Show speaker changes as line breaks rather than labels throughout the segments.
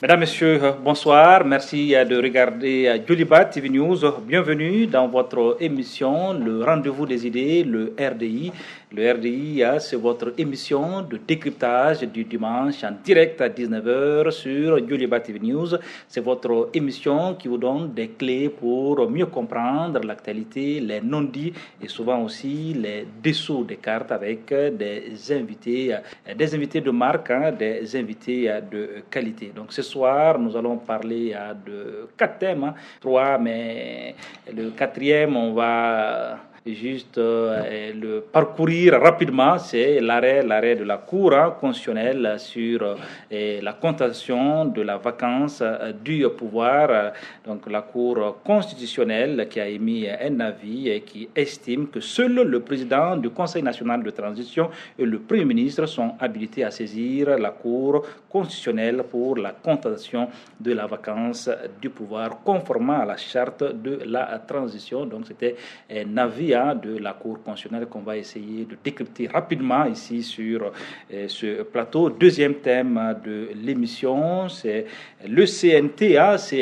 Mesdames, Messieurs, bonsoir. Merci de regarder Djoliba TV News. Bienvenue dans votre émission, le rendez-vous des idées, le RDI. Le RDI, c'est votre émission de décryptage du dimanche en direct à 19h sur Djoliba TV News. C'est votre émission qui vous donne des clés pour mieux comprendre l'actualité, les non-dits et souvent aussi les dessous des cartes avec des invités de marque, des invités de qualité. Donc ce soir, nous allons parler de 4 thèmes, 3, mais le 4e, on va juste le parcourir rapidement. C'est l'arrêt de la Cour constitutionnelle sur la contestation de la vacance du pouvoir. Donc la Cour constitutionnelle qui a émis un avis et qui estime que seul le président du Conseil national de transition et le Premier ministre sont habilités à saisir la Cour constitutionnelle pour la contestation de la vacance du pouvoir conformément à la charte de la transition. Donc c'était un avis de la Cour constitutionnelle qu'on va essayer de décrypter rapidement ici sur ce plateau. Deuxième thème de l'émission, c'est le CNT,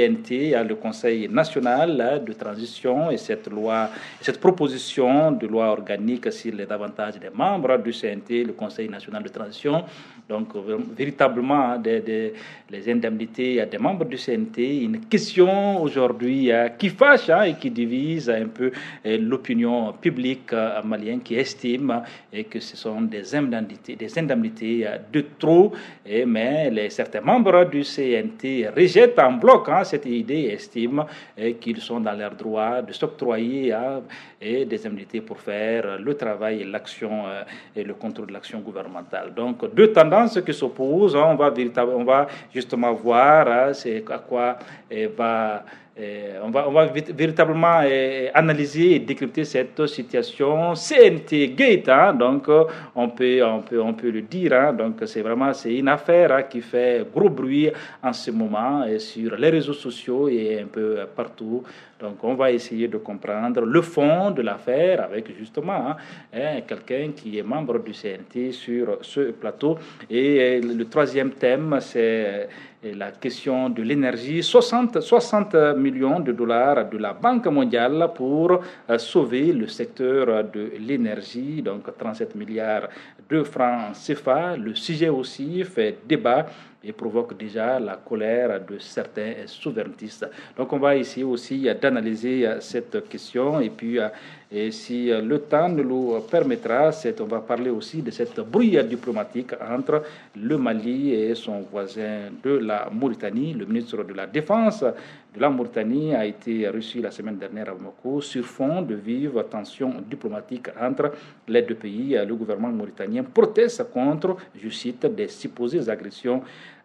le Conseil national de transition, et cette proposition de loi organique sur les avantages des membres du CNT, le Conseil national de transition. Donc, véritablement, les indemnités des membres du CNT, une question aujourd'hui qui fâche et qui divise un peu l'opinion publique malienne, qui estime que ce sont des indemnités de trop, mais certains membres du CNT rejettent en bloc cette idée et estiment qu'ils sont dans leur droit de s'octroyer des indemnités pour faire le travail et l'action et le contrôle de l'action gouvernementale. Donc, deux tendances qui s'opposent. On va justement voir c'est à quoi on va véritablement analyser et décrypter cette situation. CNT Gate, donc on peut le dire. Donc c'est une affaire qui fait gros bruit en ce moment sur les réseaux sociaux et un peu partout. Donc on va essayer de comprendre le fond de l'affaire avec justement quelqu'un qui est membre du CNT sur ce plateau. Et le troisième thème, c'est la question de l'énergie. 60 millions de dollars de la Banque mondiale pour sauver le secteur de l'énergie, donc 37 milliards de francs CFA. Le sujet aussi fait débat et provoque déjà la colère de certains souverainistes. Donc on va essayer aussi d'analyser cette question et puis si le temps nous le permettra, on va parler aussi de cette brouille diplomatique entre le Mali et son voisin de la Mauritanie. Le ministre de la Défense de la Mauritanie a été reçu la semaine dernière à Bamako sur fond de vives tensions diplomatiques entre les deux pays. Le gouvernement mauritanien proteste contre, je cite, des supposées agressions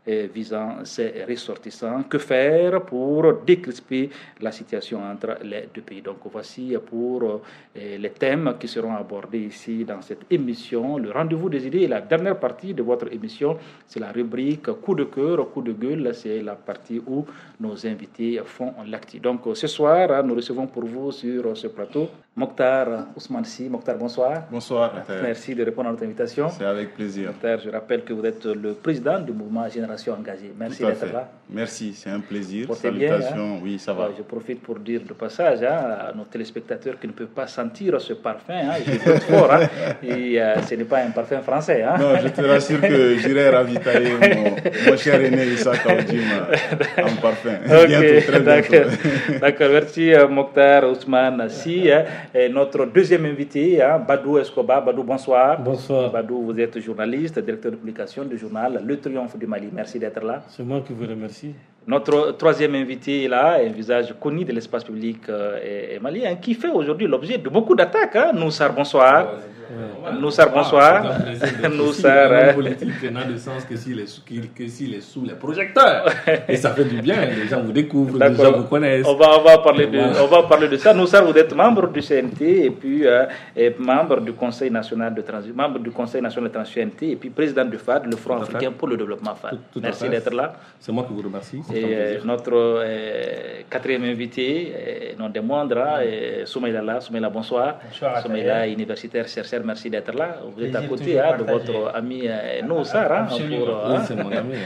visant ses ressortissants. Que faire pour décrisper la situation entre les deux pays? Donc voici pour les thèmes qui seront abordés ici dans cette émission. Le rendez-vous des idées est la dernière partie de votre émission. C'est la rubrique coup de cœur, coup de gueule. C'est la partie où nos invités font l'actu. Donc ce soir, nous recevons pour vous sur ce plateau Mokhtar Ousmane Sy. Mokhtar, bonsoir.
Bonsoir.
Merci de répondre à notre invitation.
C'est avec plaisir.
Mokhtar, je rappelle que vous êtes le président du mouvement Génération Engagée. Merci d'être là.
Merci, c'est un plaisir.
Salutations.
Bien, oui, ça va.
Je profite pour dire de passage à nos téléspectateurs qui ne peuvent pas sentir ce parfum. Je doute fort. Et ce n'est pas un parfum français.
Non, je te rassure que j'irai ravitailler mon cher aîné Issa Kaoudim en parfum.
Okay, très bientôt. D'accord, merci Mokhtar Ousmane Sy. Et notre deuxième invité, Badou Escobar. Badou, bonsoir.
Bonsoir.
Badou, vous êtes journaliste, directeur de publication du journal Le Triomphe du Mali. Merci d'être là.
C'est moi qui vous remercie.
Notre troisième invité est là, un visage connu de l'espace public malien, qui fait aujourd'hui l'objet de beaucoup d'attaques. Noussar, bonsoir. Noussar, bonsoir.
Noussar, la politique n'a de sens que s'il est sous les projecteurs. Et ça fait du bien, les gens vous découvrent, les gens vous connaissent.
On va parler de ça. Noussar, vous êtes membre du CNT et puis membre du Conseil national de transition, membre du Conseil national de transition CNT et puis président du FAD, le Front africain pour le développement FAD. Merci d'être là.
C'est moi qui vous remercie.
Et notre quatrième invité, non des moindres, Soumaïla, bonsoir.
Bonsoir.
Soumaïla, universitaire, chercheur commissaire, merci d'être là. Vous êtes à
Plaisir
côté
toujours
de
partagé.
votre ami Noussar.
Absolument.
Oui, c'est mon ami.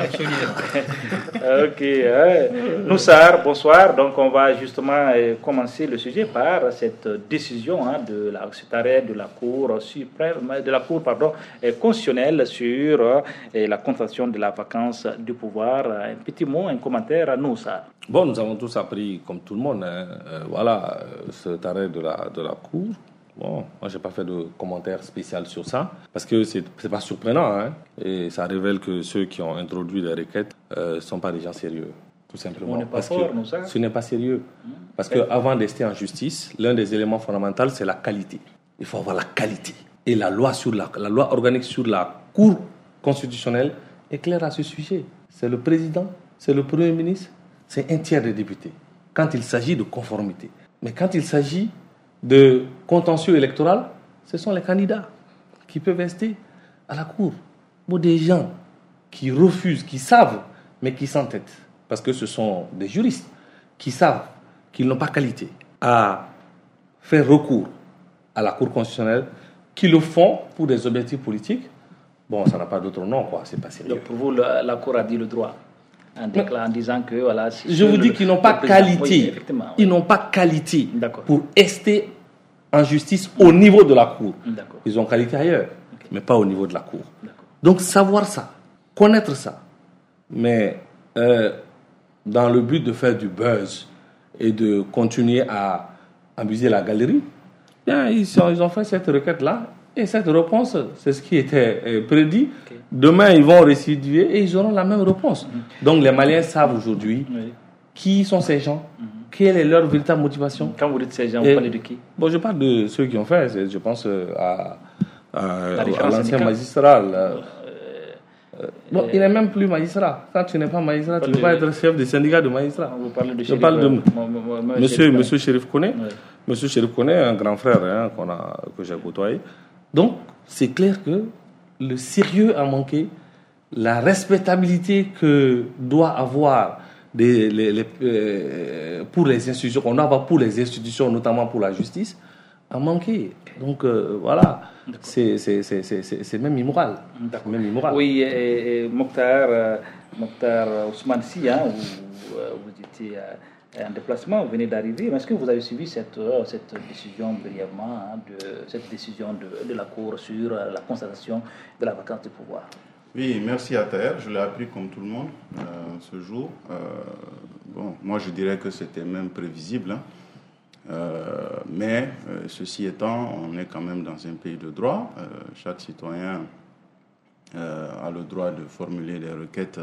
Ok. Noussar, bonsoir. Donc, on va justement commencer le sujet par cette décision de cet arrêt de la Cour suprême, constitutionnelle sur la constatation de la vacance du pouvoir. Un petit mot, un commentaire à Noussar.
Bon, nous avons tous appris, comme tout le monde, cet arrêt de la Cour. Bon, moi, je n'ai pas fait de commentaire spécial sur ça, parce que c'est pas surprenant, hein, et ça révèle que ceux qui ont introduit les requêtes ne sont pas des gens sérieux, tout simplement.
On n'est pas
parce
fort,
que
nous, ça.
ce n'est pas sérieux. Parce qu'avant d'être en justice, l'un des éléments fondamentaux, c'est la qualité. Il faut avoir la qualité. Et la loi organique sur la Cour constitutionnelle est claire à ce sujet. C'est le président, c'est le Premier ministre, c'est un tiers des députés, quand il s'agit de conformité. Mais quand il s'agit de contentieux électoral, ce sont les candidats qui peuvent rester à la Cour. Pour des gens qui refusent, qui savent, mais qui s'entêtent, parce que ce sont des juristes qui savent qu'ils n'ont pas qualité à faire recours à la Cour constitutionnelle, qui le font pour des objectifs politiques, bon, ça n'a pas d'autre nom, quoi, c'est pas sérieux.
Donc, pour vous, la Cour a dit le droit en disant que voilà.
Je vous dis qu'ils n'ont pas qualité.
Oui, effectivement, oui.
Ils n'ont pas qualité
D'accord.
pour rester en justice au niveau de la Cour.
D'accord.
Ils ont qualité ailleurs, mais pas au niveau de la Cour.
D'accord.
Donc savoir ça, connaître ça, mais dans le but de faire du buzz et de continuer à amuser la galerie, bien, ils ont fait cette requête-là. Et cette réponse, c'est ce qui était prédit.
Okay.
Demain, ils vont restituer et ils auront la même réponse. Donc, les Maliens savent aujourd'hui qui sont ces gens, quelle est leur véritable motivation.
Quand vous dites ces gens, vous parlez de qui?
Bon, je parle de ceux qui ont fait. Je pense à l'ancien magistrat. Bon, il n'est même plus magistrat. Quand tu n'es pas magistrat, tu ne peux pas être chef de syndicat de magistrat.
Vous parlez de
je parle de Monsieur Chérif Koné.
Oui.
Monsieur Chérif Koné, un grand frère que j'ai côtoyé. Donc, c'est clair que le sérieux a manqué, la respectabilité que doit avoir pour les institutions, qu'on doit avoir pour les institutions, notamment pour la justice, a manqué. Donc, voilà, c'est même immoral. Même immoral.
Oui, Mokhtar Ousmane Sy, vous étiez en déplacement, vous venez d'arriver. Est-ce que vous avez suivi cette décision brièvement, cette décision de la Cour sur la constatation de la vacance du pouvoir?
Oui, merci à Taher. Je l'ai appris comme tout le monde ce jour. Bon, moi, je dirais que c'était même prévisible. Mais ceci étant, on est quand même dans un pays de droit. Chaque citoyen a le droit de formuler des requêtes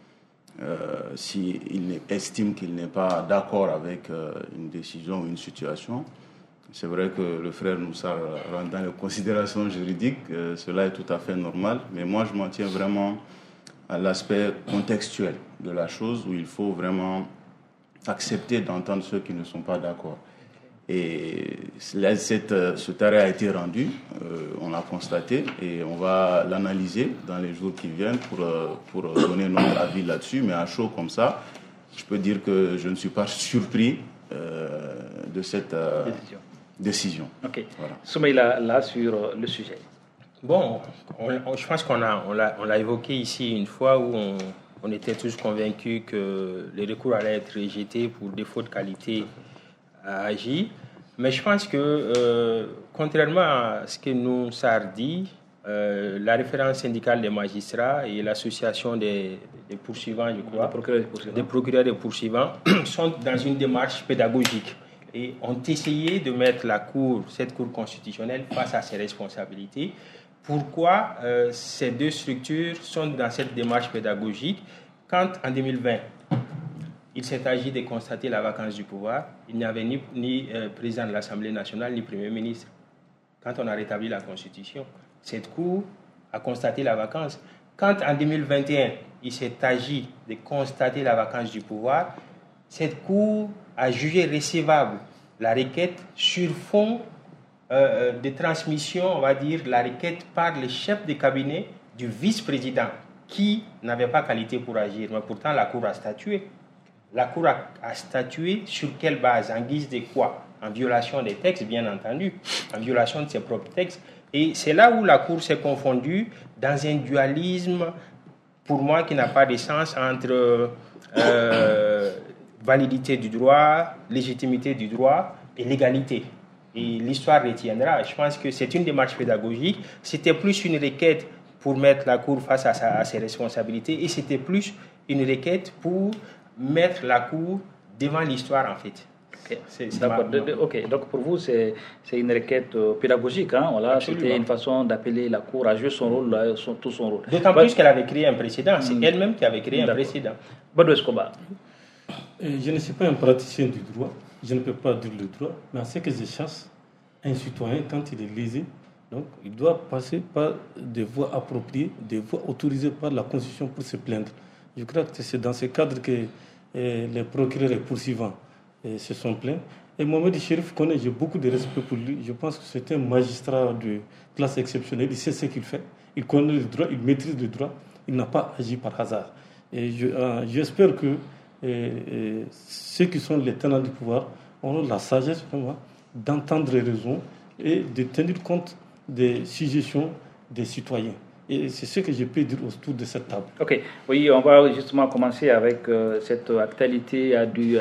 s'il estime qu'il n'est pas d'accord avec une décision ou une situation. C'est vrai que le frère Noussar rentre dans les considérations juridiques, cela est tout à fait normal, mais moi je m'en tiens vraiment à l'aspect contextuel de la chose, où il faut vraiment accepter d'entendre ceux qui ne sont pas d'accord. Et cet arrêt a été rendu, on l'a constaté, et on va l'analyser dans les jours qui viennent pour donner notre avis là-dessus. Mais à chaud comme ça, je peux dire que je ne suis pas surpris de cette décision.
Ok.
Voilà.
Soumaïla, là, sur le sujet.
Bon, je pense qu'on l'a évoqué ici une fois où on était tous convaincus que les recours allaient être rejetés pour défaut de qualité à agir. Mais je pense que, contrairement à ce que Noussar dit, la référence syndicale des magistrats et l'association des poursuivants, je crois, des procureurs des poursuivants, sont dans une démarche pédagogique et ont essayé de mettre cette Cour constitutionnelle face à ses responsabilités. Pourquoi ces deux structures sont dans cette démarche pédagogique quand, en 2020, il s'est agi de constater la vacance du pouvoir, il n'y avait ni président de l'Assemblée nationale, ni Premier ministre. Quand on a rétabli la Constitution, cette Cour a constaté la vacance. Quand, en 2021, il s'est agi de constater la vacance du pouvoir, cette Cour a jugé recevable la requête sur fond de transmission, on va dire, la requête par le chef de cabinet du vice-président, qui n'avait pas qualité pour agir. Mais pourtant, la Cour a statué. La Cour a statué sur quelle base? En guise de quoi? En violation des textes, bien entendu, en violation de ses propres textes, Et c'est là où la Cour s'est confondue dans un dualisme, pour moi, qui n'a pas de sens entre validité du droit, légitimité du droit et légalité. Et l'histoire retiendra. Je pense que c'est une démarche pédagogique. C'était plus une requête pour mettre la Cour face à ses responsabilités et c'était plus une requête pour mettre la Cour devant l'histoire, en fait.
D'accord. Ok. Donc pour vous, c'est une requête pédagogique. Hein? Voilà, c'était une façon d'appeler la Cour à jouer son rôle, tout son rôle.
D'autant plus qu'elle avait créé un précédent. C'est elle-même qui avait créé un précédent.
Badou Escobar.
Je ne suis pas un praticien du droit. Je ne peux pas dire le droit. Mais à ce que je cherche, un citoyen, quand il est lésé, donc, il doit passer par des voies appropriées, des voies autorisées par la Constitution pour se plaindre. Je crois que c'est dans ce cadre que les procureurs et poursuivants se sont plaints. Et Mohamed Chérif connaît, j'ai beaucoup de respect pour lui. Je pense que c'est un magistrat de classe exceptionnelle. Il sait ce qu'il fait. Il connaît le droit, il maîtrise le droit. Il n'a pas agi par hasard. Et j'espère que ceux qui sont les tenants du pouvoir auront la sagesse vraiment d'entendre les raisons et de tenir compte des suggestions des citoyens. Et c'est ce que je peux dire autour de cette table.
Ok, oui, on va justement commencer avec cette actualité du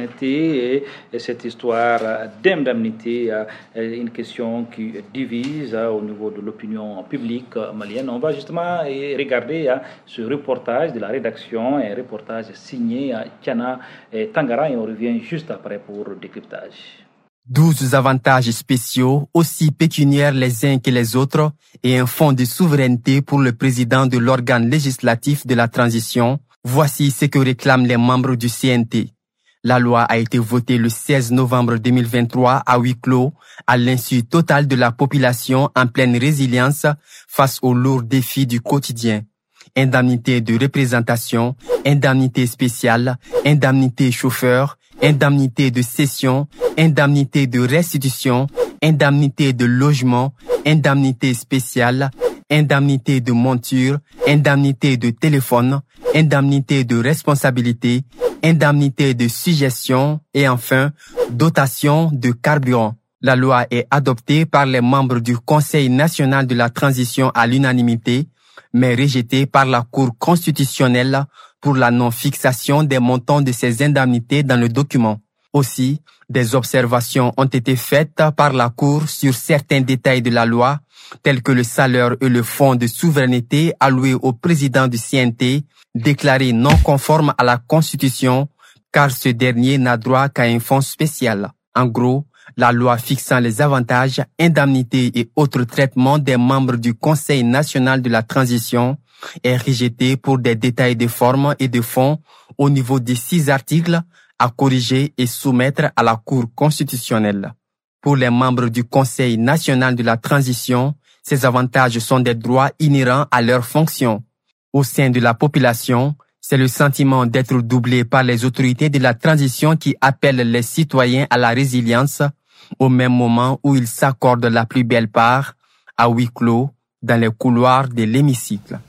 CNT et cette histoire d'indemnité, une question qui divise au niveau de l'opinion publique malienne. On va justement regarder ce reportage de la rédaction, un reportage signé Tiana Tangara, et on revient juste après pour le décryptage.
12 avantages spéciaux, aussi pécuniaires les uns que les autres, et un fonds de souveraineté pour le président de l'organe législatif de la transition. Voici ce que réclament les membres du CNT. La loi a été votée le 16 novembre 2023 à huis clos, à l'insu total de la population en pleine résilience face aux lourds défis du quotidien. Indemnité de représentation, indemnité spéciale, indemnité chauffeur, indemnité de cession, indemnité de restitution, indemnité de logement, indemnité spéciale, indemnité de monture, indemnité de téléphone, indemnité de responsabilité, indemnité de suggestion et enfin, dotation de carburant. La loi est adoptée par les membres du Conseil national de la transition à l'unanimité, mais rejetée par la Cour constitutionnelle pour la non-fixation des montants de ces indemnités dans le document. Aussi, des observations ont été faites par la Cour sur certains détails de la loi, tels que le salaire et le fonds de souveraineté alloué au président du CNT, déclaré non conforme à la Constitution, car ce dernier n'a droit qu'à un fonds spécial. En gros, la loi fixant les avantages, indemnités et autres traitements des membres du Conseil national de la transition est rejetée pour des détails de forme et de fond au niveau des 6 articles à corriger et soumettre à la Cour constitutionnelle. Pour les membres du Conseil national de la transition, ces avantages sont des droits inhérents à leur fonction. Au sein de la population, c'est le sentiment d'être doublé par les autorités de la transition qui appellent les citoyens à la résilience au même moment où ils s'accordent la plus belle part, à huis clos, dans les couloirs de l'hémicycle.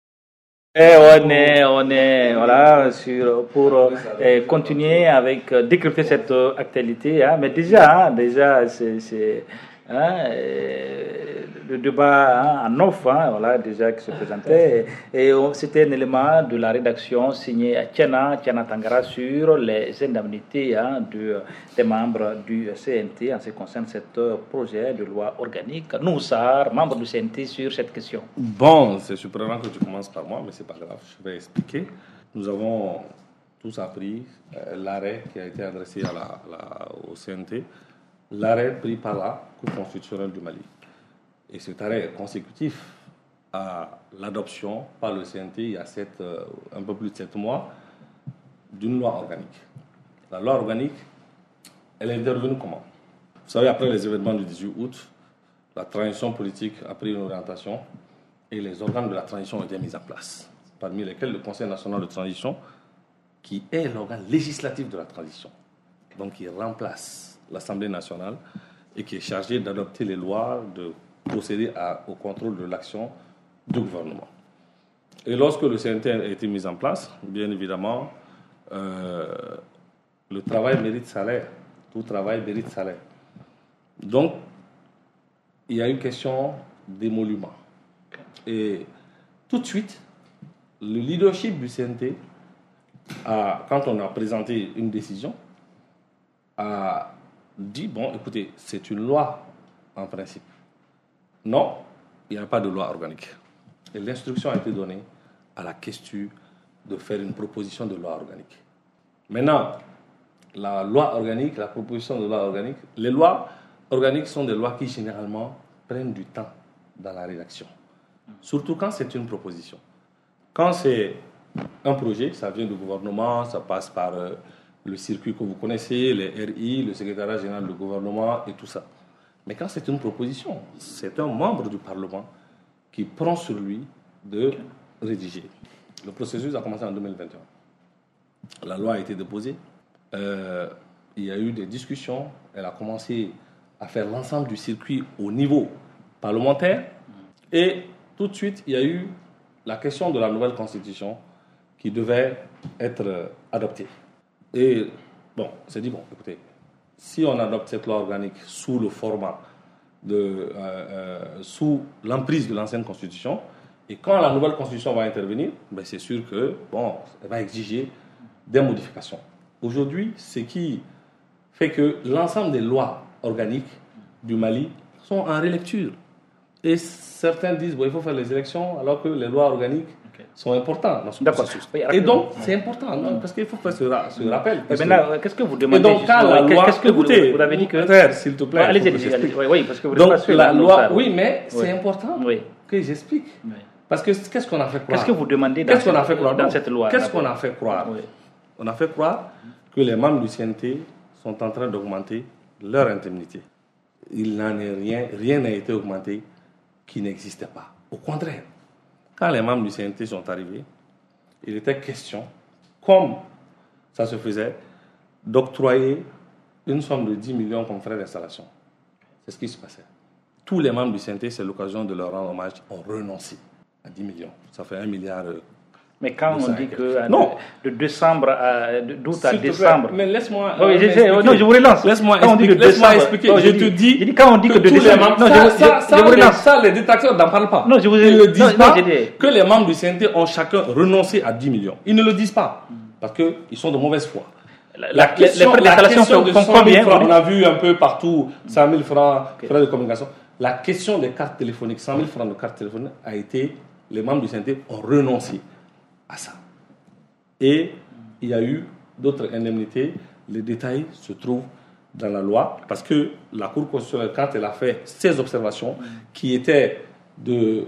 Et on est voilà, pour continuer avec décrypter cette actualité. Hein, mais déjà, c'est le débat en off, voilà, déjà qui se présentait. Et c'était un élément de la rédaction signé à Tiana Tangara sur les indemnités des membres du CNT en ce qui concerne ce projet de loi organique. Nous, membres du CNT, sur cette question.
Bon, c'est surprenant que tu commences par moi, mais c'est pas grave, je vais expliquer. Nous avons tous appris l'arrêt qui a été adressé au CNT, l'arrêt pris par la Cour constitutionnelle du Mali. Et cet arrêt est consécutif à l'adoption par le CNT il y a un peu plus de 7 mois d'une loi organique. La loi organique, elle est intervenue comment? Vous savez, après les événements du 18 août, la transition politique a pris une orientation et les organes de la transition ont été mis en place, parmi lesquels le Conseil national de transition, qui est l'organe législatif de la transition, donc qui remplace l'Assemblée nationale et qui est chargé d'adopter les lois, de procéder au contrôle de l'action du gouvernement. Et lorsque le CNT a été mis en place, bien évidemment, le travail mérite salaire. Tout travail mérite salaire. Donc, il y a eu question d'émolument. Et tout de suite, le leadership du CNT, quand on a présenté une décision, a dit, bon, écoutez, c'est une loi en principe. Non, il n'y a pas de loi organique. Et l'instruction a été donnée à la question de faire une proposition de loi organique. Maintenant, la loi organique, la proposition de loi organique, les lois organiques sont des lois qui généralement prennent du temps dans la rédaction. Surtout quand c'est une proposition. Quand c'est un projet, ça vient du gouvernement, ça passe par le circuit que vous connaissez, les RI, le secrétariat général du gouvernement et tout ça. Mais quand c'est une proposition, c'est un membre du Parlement qui prend sur lui de rédiger. Le processus a commencé en 2021. La loi a été déposée. Il y a eu des discussions. Elle a commencé à faire l'ensemble du circuit au niveau parlementaire. Et tout de suite, il y a eu la question de la nouvelle constitution qui devait être adoptée. Et bon, on s'est dit, bon, écoutez, si on adopte cette loi organique sous le format sous l'emprise de l'ancienne constitution, et quand la nouvelle constitution va intervenir, ben c'est sûr que, bon, elle va exiger des modifications. Aujourd'hui, ce qui fait que l'ensemble des lois organiques du Mali sont en relecture. Et certains disent, bon, il faut faire les élections, alors que les lois organiques sont importantes dans ce processus. Et donc, c'est important, non, parce qu'il faut faire ce rappel.
Mais maintenant, qu'est-ce que vous demandez?
Et donc, quand la loi,
qu'est-ce que
écoutez,
vous avez dit que...
Frère, s'il te plaît.
Allez-y, oui, parce que vous
donc,
n'êtes pas sûr,
la loi,
ça,
oui, mais c'est important que j'explique.
Oui.
Parce que qu'est-ce qu'on a fait croire?
Qu'est-ce que vous demandez dans cette loi?
Qu'est-ce qu'on a fait croire? On a fait croire que les membres du CNT sont en train d'augmenter leur indemnité. Il n'en est rien n'a été augmenté qui n'existait pas. Au contraire, quand les membres du CNT sont arrivés, il était question, comme ça se faisait, d'octroyer une somme de 10 millions comme frais d'installation. C'est ce qui se passait. Tous les membres du CNT, c'est l'occasion de leur rendre hommage, ont renoncé à 10 millions. Ça fait 1 milliard.
Mais quand on dit que de décembre d'août à
S'il te
décembre.
plaît, mais laisse-moi.
Non, je vous relance.
Laisse-moi expliquer.
Non,
je te dis.
Quand on dit que de décembre. Non, je vous relance.
Ça, les détracteurs n'en parlent pas.
Non, je vous
Ils ne disent pas que les membres du CNT ont chacun renoncé à 10 millions. Ils ne le disent pas. Parce qu'ils sont de mauvaise foi. La question de 100 000 francs, on a vu un peu partout 100 000 francs, frais de communication. La question des cartes téléphoniques, 100 000 francs de cartes téléphoniques, a été, les membres du CNT ont renoncé à ça. Et il y a eu d'autres indemnités. Les détails se trouvent dans la loi, parce que la Cour constitutionnelle, quand elle a fait ses observations, qui étaient des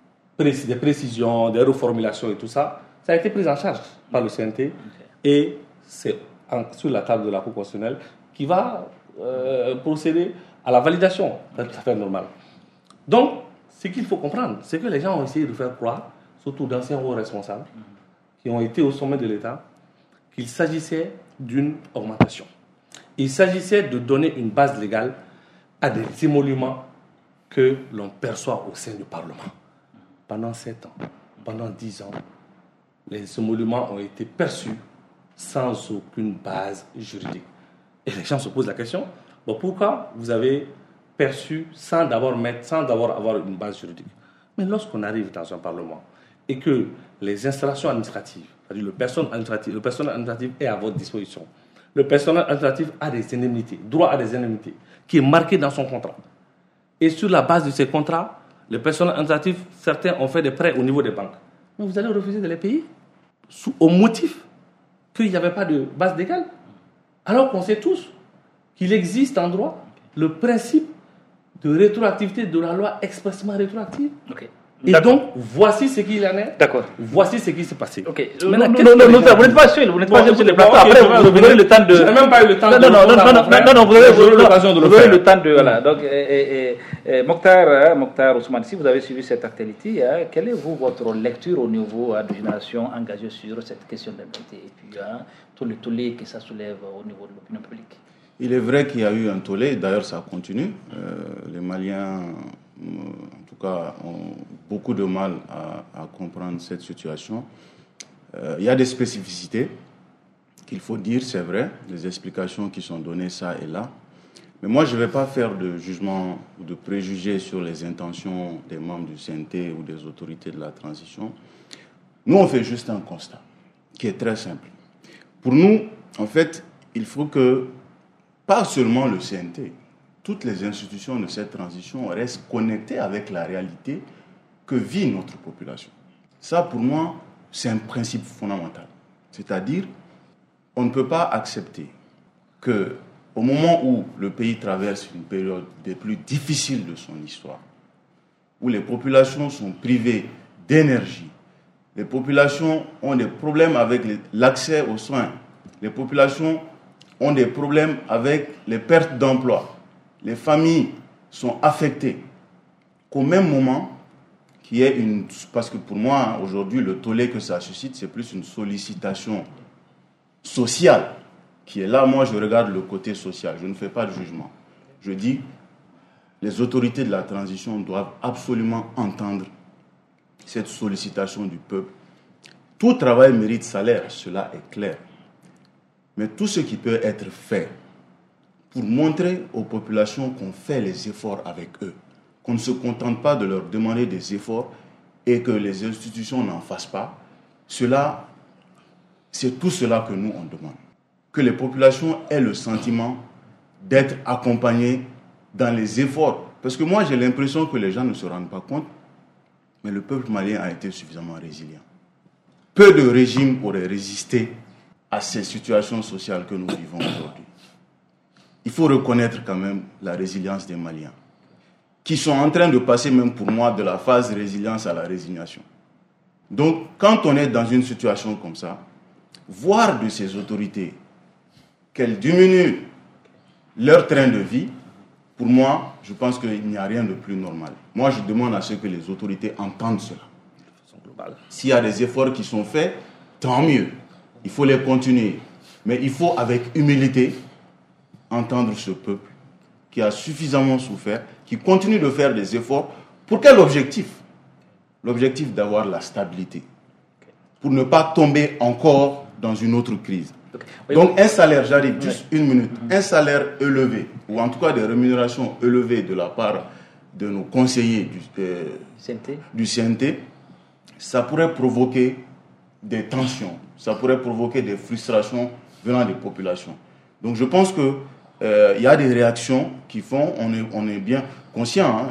précisions, des reformulations et tout ça, ça a été pris en charge par le CNT. Et c'est sur la table de la Cour constitutionnelle qui va procéder à la validation. C'est tout à fait normal. Donc, ce qu'il faut comprendre, c'est que les gens ont essayé de faire croire, surtout d'anciens hauts responsables, qui ont été au sommet de l'État, qu'il s'agissait d'une augmentation. Il s'agissait de donner une base légale à des émoluments que l'on perçoit au sein du Parlement. Pendant 7 ans, pendant 10 ans, les émoluments ont été perçus sans aucune base juridique. Et les gens se posent la question, bon, pourquoi vous avez perçu sans d'abord avoir une base juridique? Mais lorsqu'on arrive dans un Parlement et que les installations administratives, c'est-à-dire le personnel administratif est à votre disposition, le personnel administratif a des indemnités, droit à des indemnités, qui est marqué dans son contrat. Et sur la base de ces contrats, le personnel administratif, certains ont fait des prêts au niveau des banques. Mais vous allez refuser de les payer au motif qu'il n'y avait pas de base légale. Alors qu'on sait tous qu'il existe en droit le principe de rétroactivité de la loi expressément rétroactive.
Okay.
Et donc, voici ce qu'il en est.
D'accord.
Voici ce qui s'est passé.
Ok. Non, vous n'êtes pas seul. Vous n'êtes pas seul sur le plateau. Après, vous aurez le temps de.
Je n'ai même pas eu le temps de.
Non, vous aurez le temps de. Voilà. Donc, Mokhtar Ousmane, si vous avez suivi cette actualité, quelle est votre lecture au niveau de génération engagée sur cette question d'indemnité et puis tout le tollé que ça soulève au niveau de l'opinion publique?
Il est vrai qu'il y a eu un tollé, d'ailleurs ça continue. Les Maliens, en tout cas, ont beaucoup de mal à comprendre cette situation. Il y a des spécificités qu'il faut dire, c'est vrai, des explications qui sont données ça et là. Mais moi, je ne vais pas faire de jugement ou de préjugés sur les intentions des membres du CNT ou des autorités de la transition. Nous, on fait juste un constat qui est très simple. Pour nous, en fait, il faut que, pas seulement le CNT, toutes les institutions de cette transition restent connectées avec la réalité que vit notre population. Ça, pour moi, c'est un principe fondamental. C'est-à-dire, on ne peut pas accepter qu'au moment où le pays traverse une période des plus difficiles de son histoire, où les populations sont privées d'énergie, les populations ont des problèmes avec l'accès aux soins, les populations ont des problèmes avec les pertes d'emploi, les familles sont affectées, qu'au même moment, parce que pour moi, aujourd'hui, le tollé que ça suscite, c'est plus une sollicitation sociale qui est là. Moi, je regarde le côté social, je ne fais pas de jugement. Je dis, les autorités de la transition doivent absolument entendre cette sollicitation du peuple. Tout travail mérite salaire, cela est clair. Mais tout ce qui peut être fait pour montrer aux populations qu'on fait les efforts avec eux, qu'on ne se contente pas de leur demander des efforts et que les institutions n'en fassent pas, c'est tout cela que nous, on demande. Que les populations aient le sentiment d'être accompagnées dans les efforts. Parce que moi, j'ai l'impression que les gens ne se rendent pas compte, mais le peuple malien a été suffisamment résilient. Peu de régimes auraient résisté à ces situations sociales que nous vivons aujourd'hui. Il faut reconnaître quand même la résilience des Maliens, qui sont en train de passer même pour moi de la phase résilience à la résignation. Donc, quand on est dans une situation comme ça, voir de ces autorités qu'elles diminuent leur train de vie, pour moi, je pense qu'il n'y a rien de plus normal. Moi, je demande à ce que les autorités entendent cela. S'il y a des efforts qui sont faits, tant mieux. Il faut les continuer. Mais il faut, avec humilité, entendre ce peuple qui a suffisamment souffert, qui continue de faire des efforts. Pour quel objectif ? L'objectif d'avoir la stabilité. Pour ne pas tomber encore dans une autre crise. Donc un salaire, j'arrive juste une minute, un salaire élevé, ou en tout cas des rémunérations élevées de la part de nos conseillers du CNT, ça pourrait provoquer des tensions, ça pourrait provoquer des frustrations venant des populations. Donc je pense que il y a des réactions qui font, on est bien conscient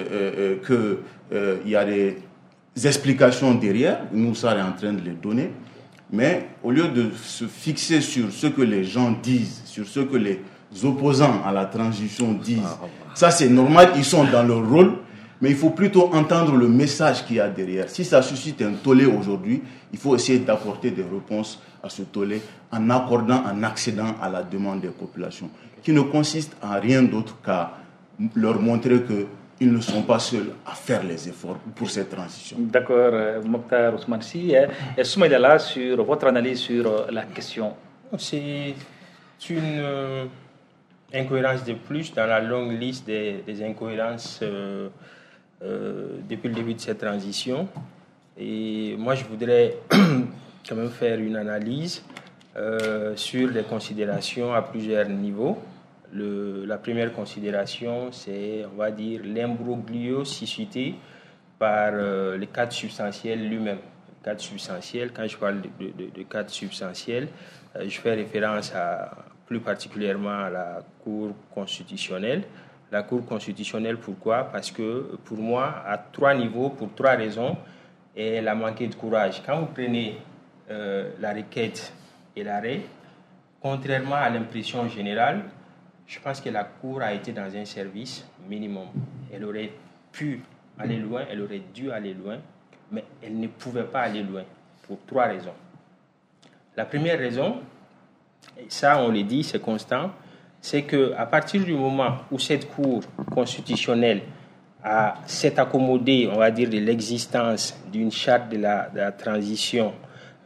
qu'il y a des explications derrière, nous sommes en train de les donner, mais au lieu de se fixer sur ce que les gens disent, sur ce que les opposants à la transition disent, ça c'est normal, ils sont dans leur rôle, mais il faut plutôt entendre le message qu'il y a derrière. Si ça suscite un tollé aujourd'hui, il faut essayer d'apporter des réponses à ce tollé en accédant à la demande des populations, qui ne consiste en rien d'autre qu'à leur montrer qu'ils ne sont pas seuls à faire les efforts pour cette transition.
D'accord, Mokhtar Ousmane Sy. Et Soumaïla, sur votre analyse sur la question.
C'est une incohérence de plus dans la longue liste des incohérences depuis le début de cette transition. Et moi, je voudrais quand même faire une analyse sur les considérations à plusieurs niveaux. La première considération, c'est, on va dire, l'imbroglio suscité par le cadre substantiel lui-même. Le cadre substantiel, quand je parle de cadre substantiel, je fais référence plus particulièrement à la Cour constitutionnelle. La Cour constitutionnelle, pourquoi ? Parce que pour moi, à 3 niveaux, pour 3 raisons, elle a manqué de courage. Quand vous prenez la requête et l'arrêt, contrairement à l'impression générale, je pense que la Cour a été dans un service minimum. Elle aurait pu aller loin, elle aurait dû aller loin, mais elle ne pouvait pas aller loin pour 3 raisons. La première raison, et ça on le dit, c'est constant, c'est qu'à partir du moment où cette Cour constitutionnelle s'est accommodée, on va dire, de l'existence d'une charte de la transition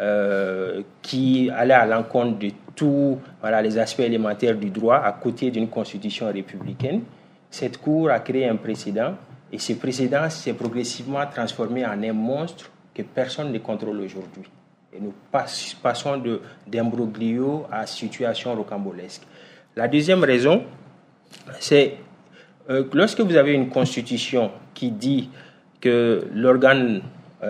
qui allait à l'encontre de tous les aspects élémentaires du droit à côté d'une constitution républicaine, cette Cour a créé un précédent et ce précédent s'est progressivement transformé en un monstre que personne ne contrôle aujourd'hui. Et nous passons d'imbroglio à situation rocambolesque. La deuxième raison, c'est lorsque vous avez une constitution qui dit que l'organe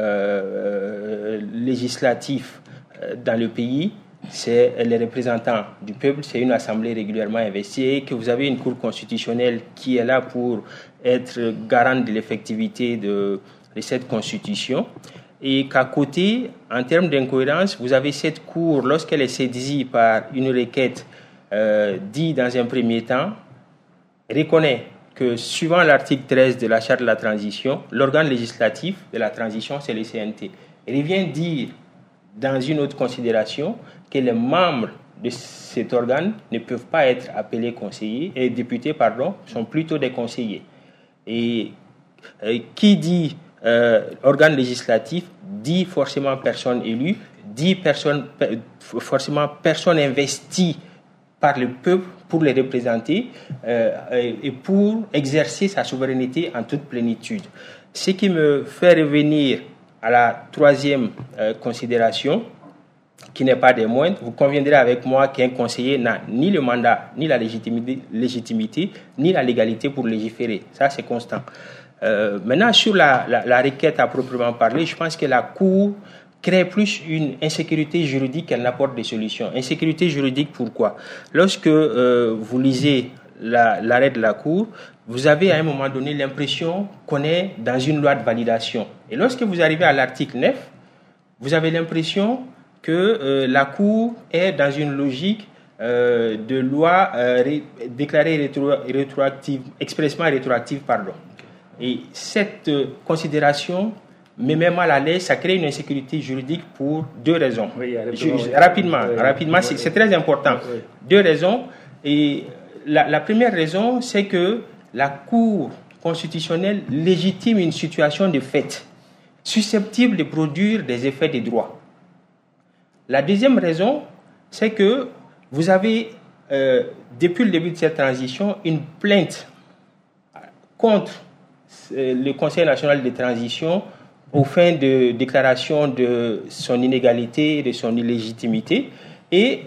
législatif dans le pays, c'est les représentants du peuple, c'est une assemblée régulièrement investie, et que vous avez une cour constitutionnelle qui est là pour être garante de l'effectivité de cette constitution, et qu'à côté, en termes d'incohérence, vous avez cette cour, lorsqu'elle est saisie par une requête, dit dans un premier temps, reconnaît que suivant l'article 13 de la Charte de la transition, l'organe législatif de la transition, c'est le CNT. Il vient dire, dans une autre considération, que les membres de cet organe ne peuvent pas être appelés conseillers, et députés, sont plutôt des conseillers. Et qui dit organe législatif, dit forcément personne élue, dit forcément personne investie par le peuple pour les représenter et pour exercer sa souveraineté en toute plénitude. Ce qui me fait revenir à la troisième considération, qui n'est pas des moindres. Vous conviendrez avec moi qu'un conseiller n'a ni le mandat, ni la légitimité, ni la légalité pour légiférer. Ça, c'est constant. Maintenant, sur la requête à proprement parler, je pense que la Cour crée plus une insécurité juridique qu'elle n'apporte des solutions. Insécurité juridique, pourquoi? Lorsque vous lisez l'arrêt de la Cour, vous avez à un moment donné l'impression qu'on est dans une loi de validation. Et lorsque vous arrivez à l'article 9, vous avez l'impression que la Cour est dans une logique de loi déclarée expressément rétroactive. Et cette considération me met mal à l'aise, ça crée une insécurité juridique pour deux raisons. Rapidement, c'est très important. Oui. Deux raisons. Et la première raison, c'est que la Cour constitutionnelle légitime une situation de fait, susceptible de produire des effets de droit. La deuxième raison, c'est que vous avez, depuis le début de cette transition, une plainte contre le Conseil national de transition aux fins de déclaration de son inégalité, de son illégitimité. Et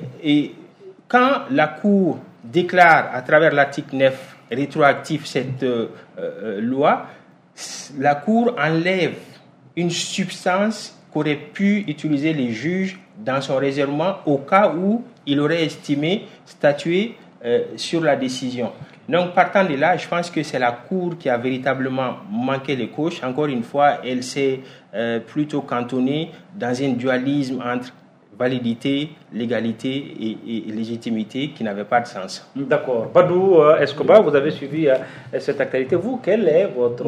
quand la Cour déclare à travers l'article 9 rétroactif cette loi, la Cour enlève une substance qu'auraient pu utiliser les juges dans son raisonnement au cas où il aurait estimé statuer sur la décision. Donc, partant de là, je pense que c'est la Cour qui a véritablement manqué les coches. Encore une fois, elle s'est plutôt cantonnée dans un dualisme entre validité, légalité et légitimité qui n'avait pas de sens.
D'accord. Badou Escobar, vous avez suivi cette actualité. Vous, quelle est votre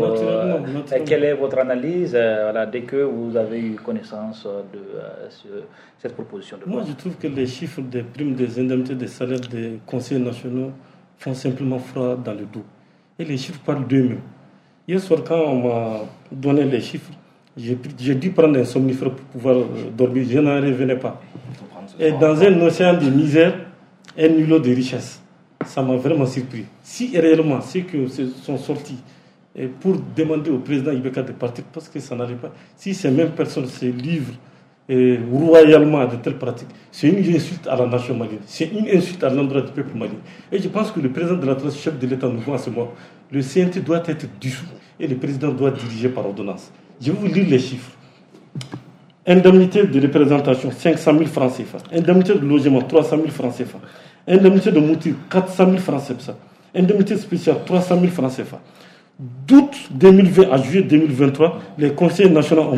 analyse dès que vous avez eu connaissance de cette proposition de loi?
Moi, je trouve que les chiffres des primes, des indemnités, des salaires des conseillers nationaux font simplement froid dans le dos. Et les chiffres parlent d'eux-mêmes. Hier soir, quand on m'a donné les chiffres, j'ai dû prendre un somnifère pour pouvoir dormir. Je n'en revenais pas. Et dans un océan de misère, un nulot de richesse. Ça m'a vraiment surpris. Si réellement ceux qui sont sortis pour demander au président Ibeka de partir, parce que ça n'arrive pas, si ces mêmes personnes se livrent royalement à de telles pratiques, c'est une insulte à la nation malienne, c'est une insulte à l'endroit du peuple malien. Et je pense que le président de la transition, chef de l'État, nous voit en ce moment. Le CNT doit être dissous et le président doit diriger par ordonnance. Je vais vous lire les chiffres. Indemnité de représentation, 500 000 francs CFA. Indemnité de logement, 300 000 francs CFA. Indemnité de mouture, 400 000 francs CFA. Indemnité spéciale, 300 000 francs CFA. D'août 2020 à juillet 2023, les conseils nationaux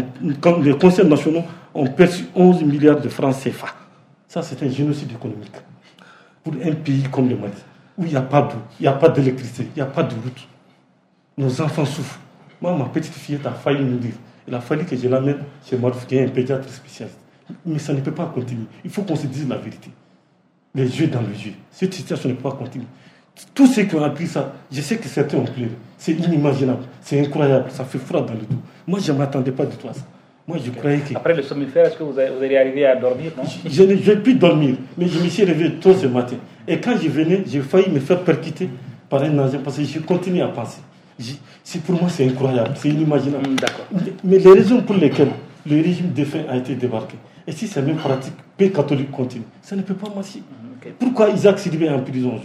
ont perçu 11 milliards de francs CFA. Ça, c'est un génocide économique. Pour un pays comme le Mali, où il n'y a pas d'eau, il n'y a pas d'électricité, il n'y a pas de route. Nos enfants souffrent. Moi, ma petite fillette a failli mourir. Il a fallu que je l'amène chez Marouf, qui est un pédiatre spécialiste. Mais ça ne peut pas continuer. Il faut qu'on se dise la vérité. Les yeux dans les yeux. Cette situation ne peut pas continuer. Tous ceux qui ont appris ça, je sais que certains ont pleuré. C'est inimaginable. C'est incroyable. Ça fait froid dans le dos. Moi, je ne m'attendais pas du tout à ça. Moi, je croyais que...
Après le somnifère, est-ce que vous allez arriver à dormir, non?
Je n'ai pu dormir, mais je me suis réveillé tôt ce matin. Et quand je venais, j'ai failli me faire percuter par un engin parce que je continue à penser. Pour moi, c'est incroyable, c'est inimaginable. Mais les raisons pour lesquelles le régime défunt a été débarqué, et si ces mêmes pratiques paix catholique continuent, ça ne peut pas marcher. Pourquoi Isaac Sidibé est en prison aujourd'hui?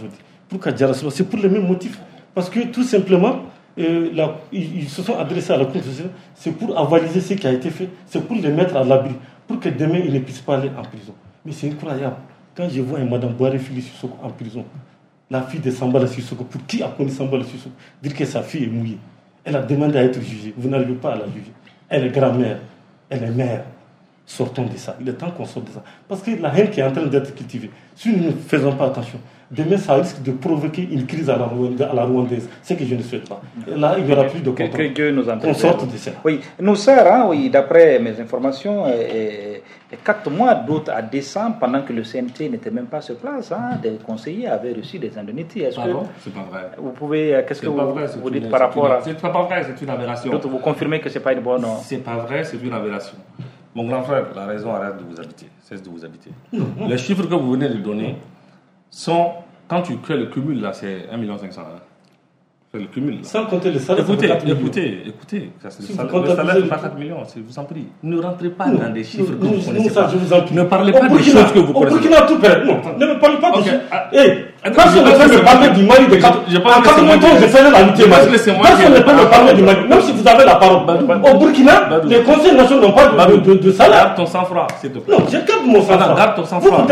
Pourquoi Diarra-Seba? C'est pour les mêmes motifs. Parce que tout simplement, ils se sont adressés à la Cour constitutionnelle, c'est pour avaliser ce qui a été fait, c'est pour les mettre à l'abri, pour que demain ils ne puissent pas aller en prison. Mais c'est incroyable. Quand je vois Mme Boiré Fili Sissoko en prison, la fille de Sambala Sissoko, pour qui a connu Sambala Sissoko, dire que sa fille est mouillée. Elle a demandé à être jugée. Vous n'arrivez pas à la juger. Elle est grand-mère, elle est mère. Sortons de ça. Il est temps qu'on sorte de ça. Parce que la haine qui est en train d'être cultivée, si nous ne faisons pas attention, demain ça risque de provoquer une crise à la rwandaise. Ce que je ne souhaite pas. Et là, il n'y aura plus de contrôle.
Que Dieu nous en
qu'on sorte de ça.
Oui, nous sert, oui, d'après mes informations, 4 mois d'août à décembre, pendant que le CNT n'était même pas sur place, des conseillers avaient reçu des indemnités. Est-ce que
c'est pas vrai.
Vous pouvez, qu'est-ce que vous dites par rapport à...
C'est pas vrai, c'est une aberration.
Vous confirmez que c'est pas une bonne...
C'est pas vrai, c'est une aberration. Mon grand frère, la raison arrête de vous habiter, cesse de vous habiter. Les chiffres que vous venez de donner sont, quand tu fais le cumul là, c'est 1,5 million. C'est le cumul. Là.
Sans compter le salaire.
Écoutez. Le salaire n'est pas 4 millions, je vous en prie. Ne rentrez pas dans des chiffres que vous connaissez pas. Ne parlez pas des choses que vous connaissez.
Au Burkina, tout perd. Non, ne me parlez pas de ça. Personne ne peut me parler du Mali de 4 ans, je faisais la lutte Mali. Personne ne peut me parler du Mali, même si vous avez la parole. Au Burkina, les conseils nationaux n'ont pas de salaire.
Garde ton sang-froid, s'il te plaît.
Non, je garde mon sang-froid.
Garde ton sang-froid.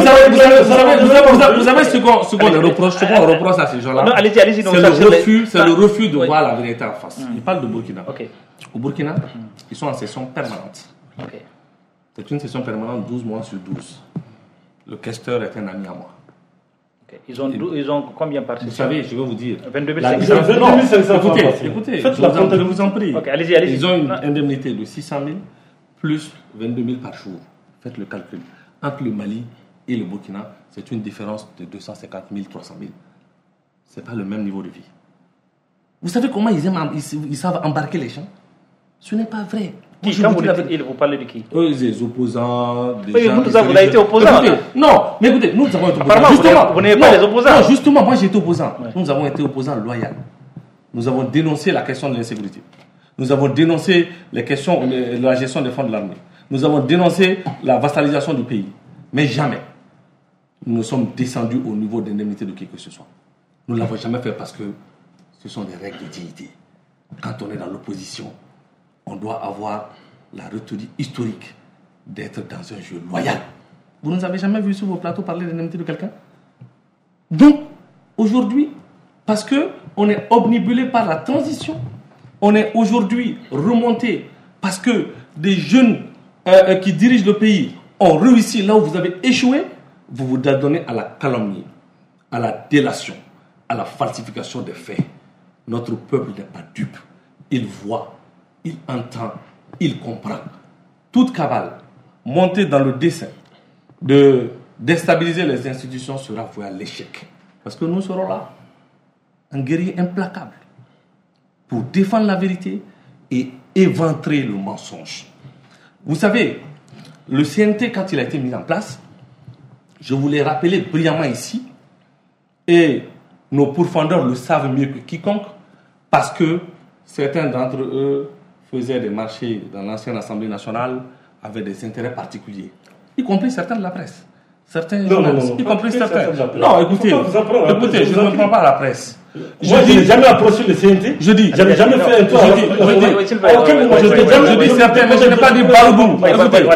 Vous savez ce qu'on leur reproche à ces gens-là.
Allez-y.
C'est le refus de voir la vérité en face. Ils parlent de Burkina. Au Burkina, ils sont en session permanente. C'est une session permanente 12 mois sur 12. Le questeur est un ami à moi.
Ils ont combien par session?
Vous savez, je vais vous dire.
22
500. Écoutez, je vous en prie.
Allez-y.
Ils ont une indemnité de 600 000 plus 22 000 par jour. Faites le calcul. Entre le Mali et le Burkina, c'est une différence de 250 000, 300 000. Ce n'est pas le même niveau de vie. Vous savez comment ils savent embarquer les gens? Ce n'est pas vrai.
Quand vous parlez de qui?
Les opposants.
Vous avez été opposant.
Non, mais écoutez, nous avons été opposants.
Justement, vous n'êtes pas les opposants.
Non, justement, moi j'ai été opposant. Ouais. Nous avons été opposants loyaux. Nous avons dénoncé la question de l'insécurité. Nous avons dénoncé les questions de la gestion des fonds de l'armée. Nous avons dénoncé la vassalisation du pays. Mais jamais nous sommes descendus au niveau d'indemnité de qui que ce soit. Nous ne l'avons jamais fait parce que ce sont des règles de dignité. Quand on est dans l'opposition, on doit avoir la retenue historique d'être dans un jeu loyal. Vous ne nous avez jamais vu sur vos plateaux parler d'indemnité de quelqu'un? Donc, aujourd'hui, parce qu'on est obnubilé par la transition, on est aujourd'hui remonté parce que des jeunes qui dirigent le pays ont réussi là où vous avez échoué, vous vous donnez à la calomnie, à la délation, à la falsification des faits. Notre peuple n'est pas dupe. Il voit, il entend, il comprend. Toute cabale montée dans le dessein de déstabiliser les institutions sera vouée à l'échec. Parce que nous serons là, un guerrier implacable, pour défendre la vérité et éventrer le mensonge. Vous savez, le CNT, quand il a été mis en place, je vous l'ai rappelé brillamment ici, et nos pourfendeurs le savent mieux que quiconque, parce que certains d'entre eux faisaient des marchés dans l'ancienne Assemblée nationale avec des intérêts particuliers, y compris certains de la presse. Certains journalistes, y compris certains. Non, écoutez, je ne prends pas la presse.
Moi, je n'ai jamais approché le CNT. Je dis, j'avais jamais fait un tour.
Je dis certains, mais je n'ai pas dit Badou. Moi,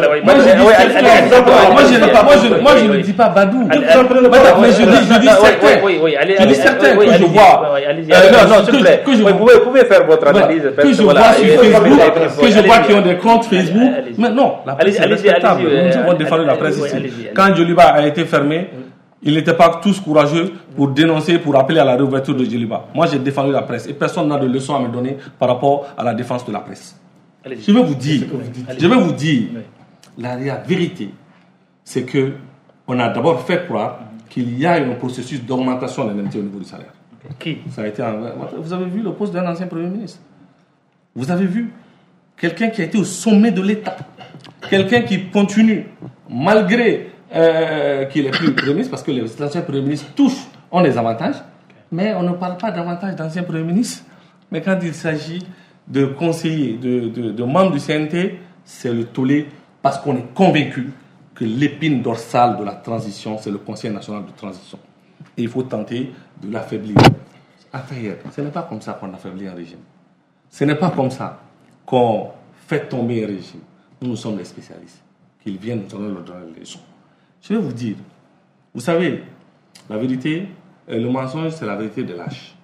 je ne dis pas Badou. Mais je dis certains. Je dis certains que je vois.
Non, s'il vous plaît. Vous pouvez faire votre analyse.
Que je vois sur Facebook, que je vois qui ont des comptes Facebook. Mais non, la presse est respectable. Nous avons défendu la presse ici. Quand Djoliba a été fermé, ils n'étaient pas tous courageux pour dénoncer, pour appeler à la réouverture de Djoliba. Moi, j'ai défendu la presse et personne n'a de leçon à me donner par rapport à la défense de la presse. Je vais vous dire, la vérité, c'est que on a d'abord fait croire qu'il y a un processus d'augmentation de l'indemnité au niveau du salaire.
Qui?
Ça a été vous avez vu le poste d'un ancien Premier ministre. Vous avez vu quelqu'un qui a été au sommet de l'État. Quelqu'un qui continue, malgré qu'il est plus Premier ministre, parce que les anciens Premiers ministres ont des avantages, mais on ne parle pas davantage d'anciens Premiers ministres. Mais quand il s'agit de conseillers, de membres du CNT, c'est le tollé, parce qu'on est convaincu que l'épine dorsale de la transition, c'est le Conseil national de transition. et il faut tenter de l'affaiblir. Ce n'est pas comme ça qu'on affaiblit un régime. Ce n'est pas comme ça qu'on fait tomber un régime. Nous sommes des spécialistes. Qu'ils viennent nous donner les leçons. Je vais vous dire, vous savez, la vérité, le mensonge, c'est la vérité de lâche.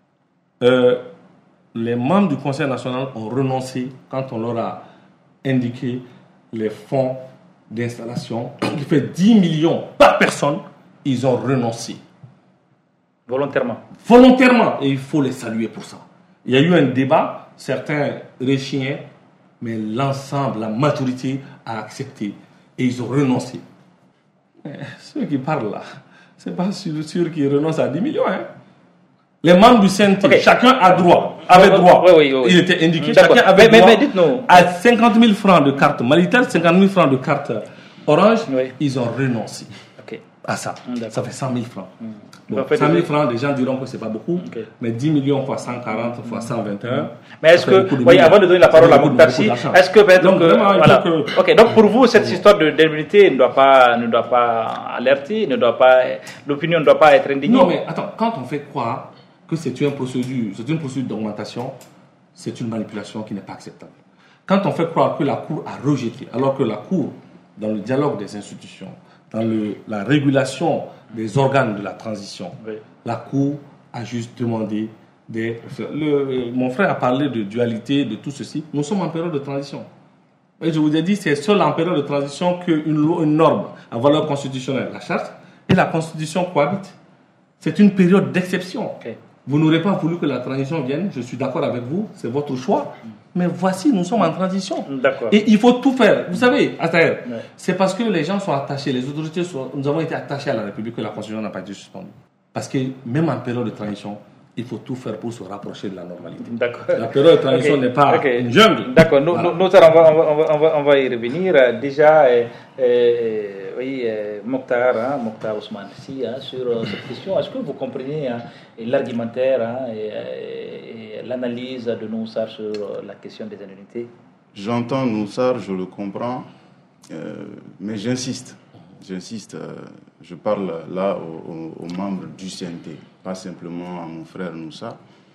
Les membres du Conseil national ont renoncé quand on leur a indiqué les fonds d'installation qui fait 10 millions par personne. Ils ont renoncé. Volontairement. Et il faut les saluer pour ça. Il y a eu un débat, certains réchiens, mais l'ensemble, la majorité a accepté. Et ils ont renoncé. Mais ceux qui parlent là, c'est pas sûr qu'ils renoncent à 10 millions. Hein. Les membres du CNT, chacun avait droit.
Oui.
Il était indiqué,
D'accord.
chacun avait droit
dites-nous.
à 50 000 francs de carte Malitel, 50 000 francs de carte Orange. Ils ont renoncé à ça. Ça fait 100 000 francs. Bon, 100 000 francs, des gens diront que c'est pas beaucoup, mais 10 millions fois 140 fois 121.
Mais est-ce que, avant de donner la parole à Mokhtar, est-ce que peut-être donc pour vous, cette histoire d'indemnité ne doit pas alerter, l'opinion ne doit pas être indignée?
Non, mais attends, quand on fait croire que c'est une procédure d'augmentation, c'est une manipulation qui n'est pas acceptable. Quand on fait croire que la Cour a rejeté, alors que la Cour, dans le dialogue des institutions, dans la régulation des organes de la transition, la Cour a juste demandé mon frère a parlé de dualité, de tout ceci. Nous sommes en période de transition. Et je vous ai dit, c'est seul en période de transition qu'une norme à valeur constitutionnelle, la charte, et la constitution cohabitent. C'est une période d'exception. Vous n'aurez pas voulu que la transition vienne, je suis d'accord avec vous, c'est votre choix. Mais voici, nous sommes en transition.
D'accord.
Et il faut tout faire. Vous savez, c'est parce que les gens sont attachés, les autorités nous avons été attachés à la République que la Constitution n'a pas été suspendue. Parce que même en période de transition, il faut tout faire pour se rapprocher de la normalité.
D'accord.
La période de transition n'est pas une jungle.
D'accord. Nous, on va y revenir. Déjà, Mokhtar Ousmane, sur cette question, est-ce que vous comprenez l'argumentaire et l'analyse de Noussar sur la question des indemnités?
J'entends Noussar, je le comprends, mais j'insiste. Je parle là aux membres du CNT, pas simplement à mon frère Noussar.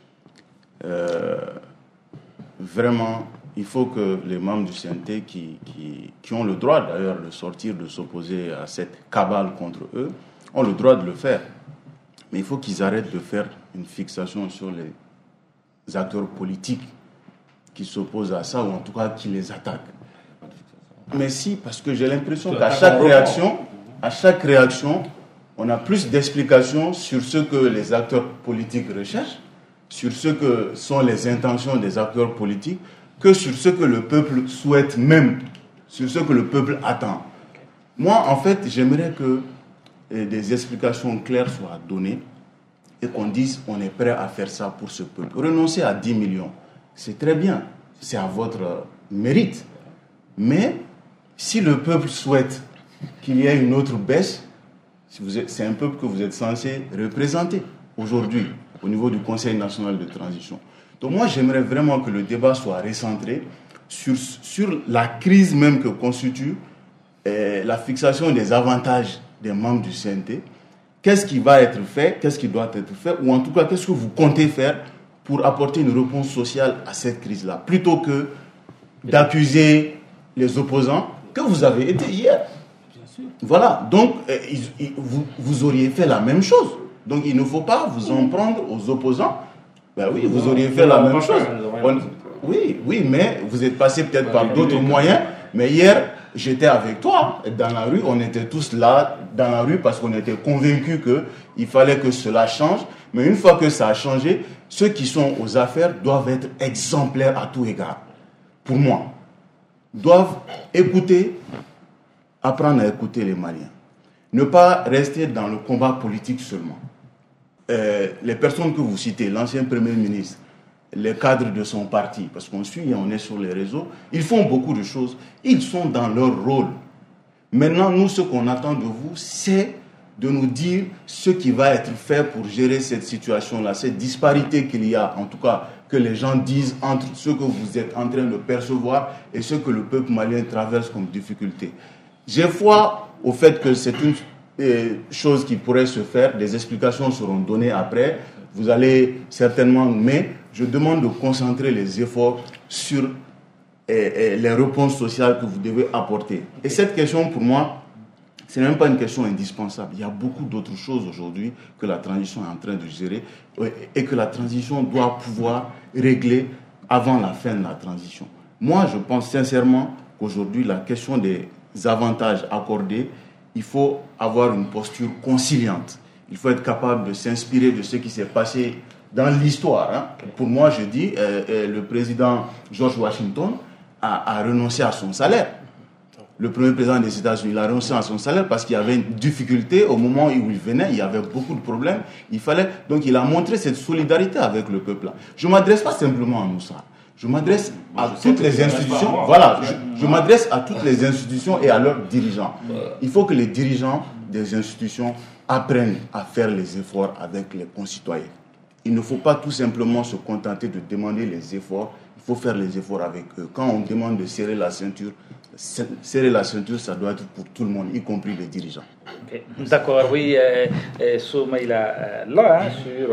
Vraiment, il faut que les membres du CNT qui ont le droit d'ailleurs de sortir, de s'opposer à cette cabale contre eux, ont le droit de le faire. Mais il faut qu'ils arrêtent de faire une fixation sur les acteurs politiques qui s'opposent à ça, ou en tout cas qui les attaquent. Mais si, parce que j'ai l'impression qu'à chaque réaction, on a plus d'explications sur ce que les acteurs politiques recherchent, sur ce que sont les intentions des acteurs politiques, que sur ce que le peuple souhaite même, sur ce que le peuple attend. Moi, en fait, j'aimerais que des explications claires soient données et qu'on dise on est prêt à faire ça pour ce peuple. Renoncer à 10 millions, c'est très bien, c'est à votre mérite. Mais si le peuple souhaite qu'il y ait une autre baisse, c'est un peuple que vous êtes censé représenter aujourd'hui au niveau du Conseil national de transition. Donc moi, j'aimerais vraiment que le débat soit recentré sur la crise même que constitue la fixation des avantages des membres du CNT. Qu'est-ce qui va être fait, qu'est-ce qui doit être fait, ou en tout cas, qu'est-ce que vous comptez faire pour apporter une réponse sociale à cette crise-là, plutôt que d'accuser les opposants que vous avez été hier. Voilà, donc vous auriez fait la même chose. Donc il ne faut pas vous en prendre aux opposants. Ben oui, vous auriez fait la même chose. Oui, mais vous êtes passé peut-être par d'autres moyens. Mais hier, j'étais avec toi dans la rue. On était tous là dans la rue parce qu'on était convaincus qu'il fallait que cela change. Mais une fois que ça a changé, ceux qui sont aux affaires doivent être exemplaires à tout égard. Pour moi, doivent apprendre à écouter les Maliens. Ne pas rester dans le combat politique seulement. Les personnes que vous citez, l'ancien Premier ministre, les cadres de son parti, parce qu'on suit, on est sur les réseaux, ils font beaucoup de choses, ils sont dans leur rôle. Maintenant, nous, ce qu'on attend de vous, c'est de nous dire ce qui va être fait pour gérer cette situation-là, cette disparité qu'il y a, en tout cas, que les gens disent entre ce que vous êtes en train de percevoir et ce que le peuple malien traverse comme difficulté. J'ai foi au fait que c'est choses qui pourraient se faire, des explications seront données après. Vous allez certainement, mais je demande de concentrer les efforts sur les réponses sociales que vous devez apporter. Et cette question, pour moi, ce n'est même pas une question indispensable. Il y a beaucoup d'autres choses aujourd'hui que la transition est en train de gérer et que la transition doit pouvoir régler avant la fin de la transition. Moi, je pense sincèrement qu'aujourd'hui, la question des avantages accordés, il faut avoir une posture conciliante. Il faut être capable de s'inspirer de ce qui s'est passé dans l'histoire. Pour moi, je dis, le président George Washington a renoncé à son salaire. Le premier président des États-Unis, il a renoncé à son salaire parce qu'il y avait une difficulté au moment où il venait, il y avait beaucoup de problèmes. Donc il a montré cette solidarité avec le peuple. Je ne m'adresse pas simplement à Moussa. Je m'adresse à toutes les institutions. Voilà, je m'adresse à toutes les institutions et à leurs dirigeants. Il faut que les dirigeants des institutions apprennent à faire les efforts avec les concitoyens. Il ne faut pas tout simplement se contenter de demander les efforts. Il faut faire les efforts avec eux. Quand on demande de serrer la ceinture, ça doit être pour tout le monde, y compris les dirigeants.
Okay. D'accord, oui. Soumaïla, là,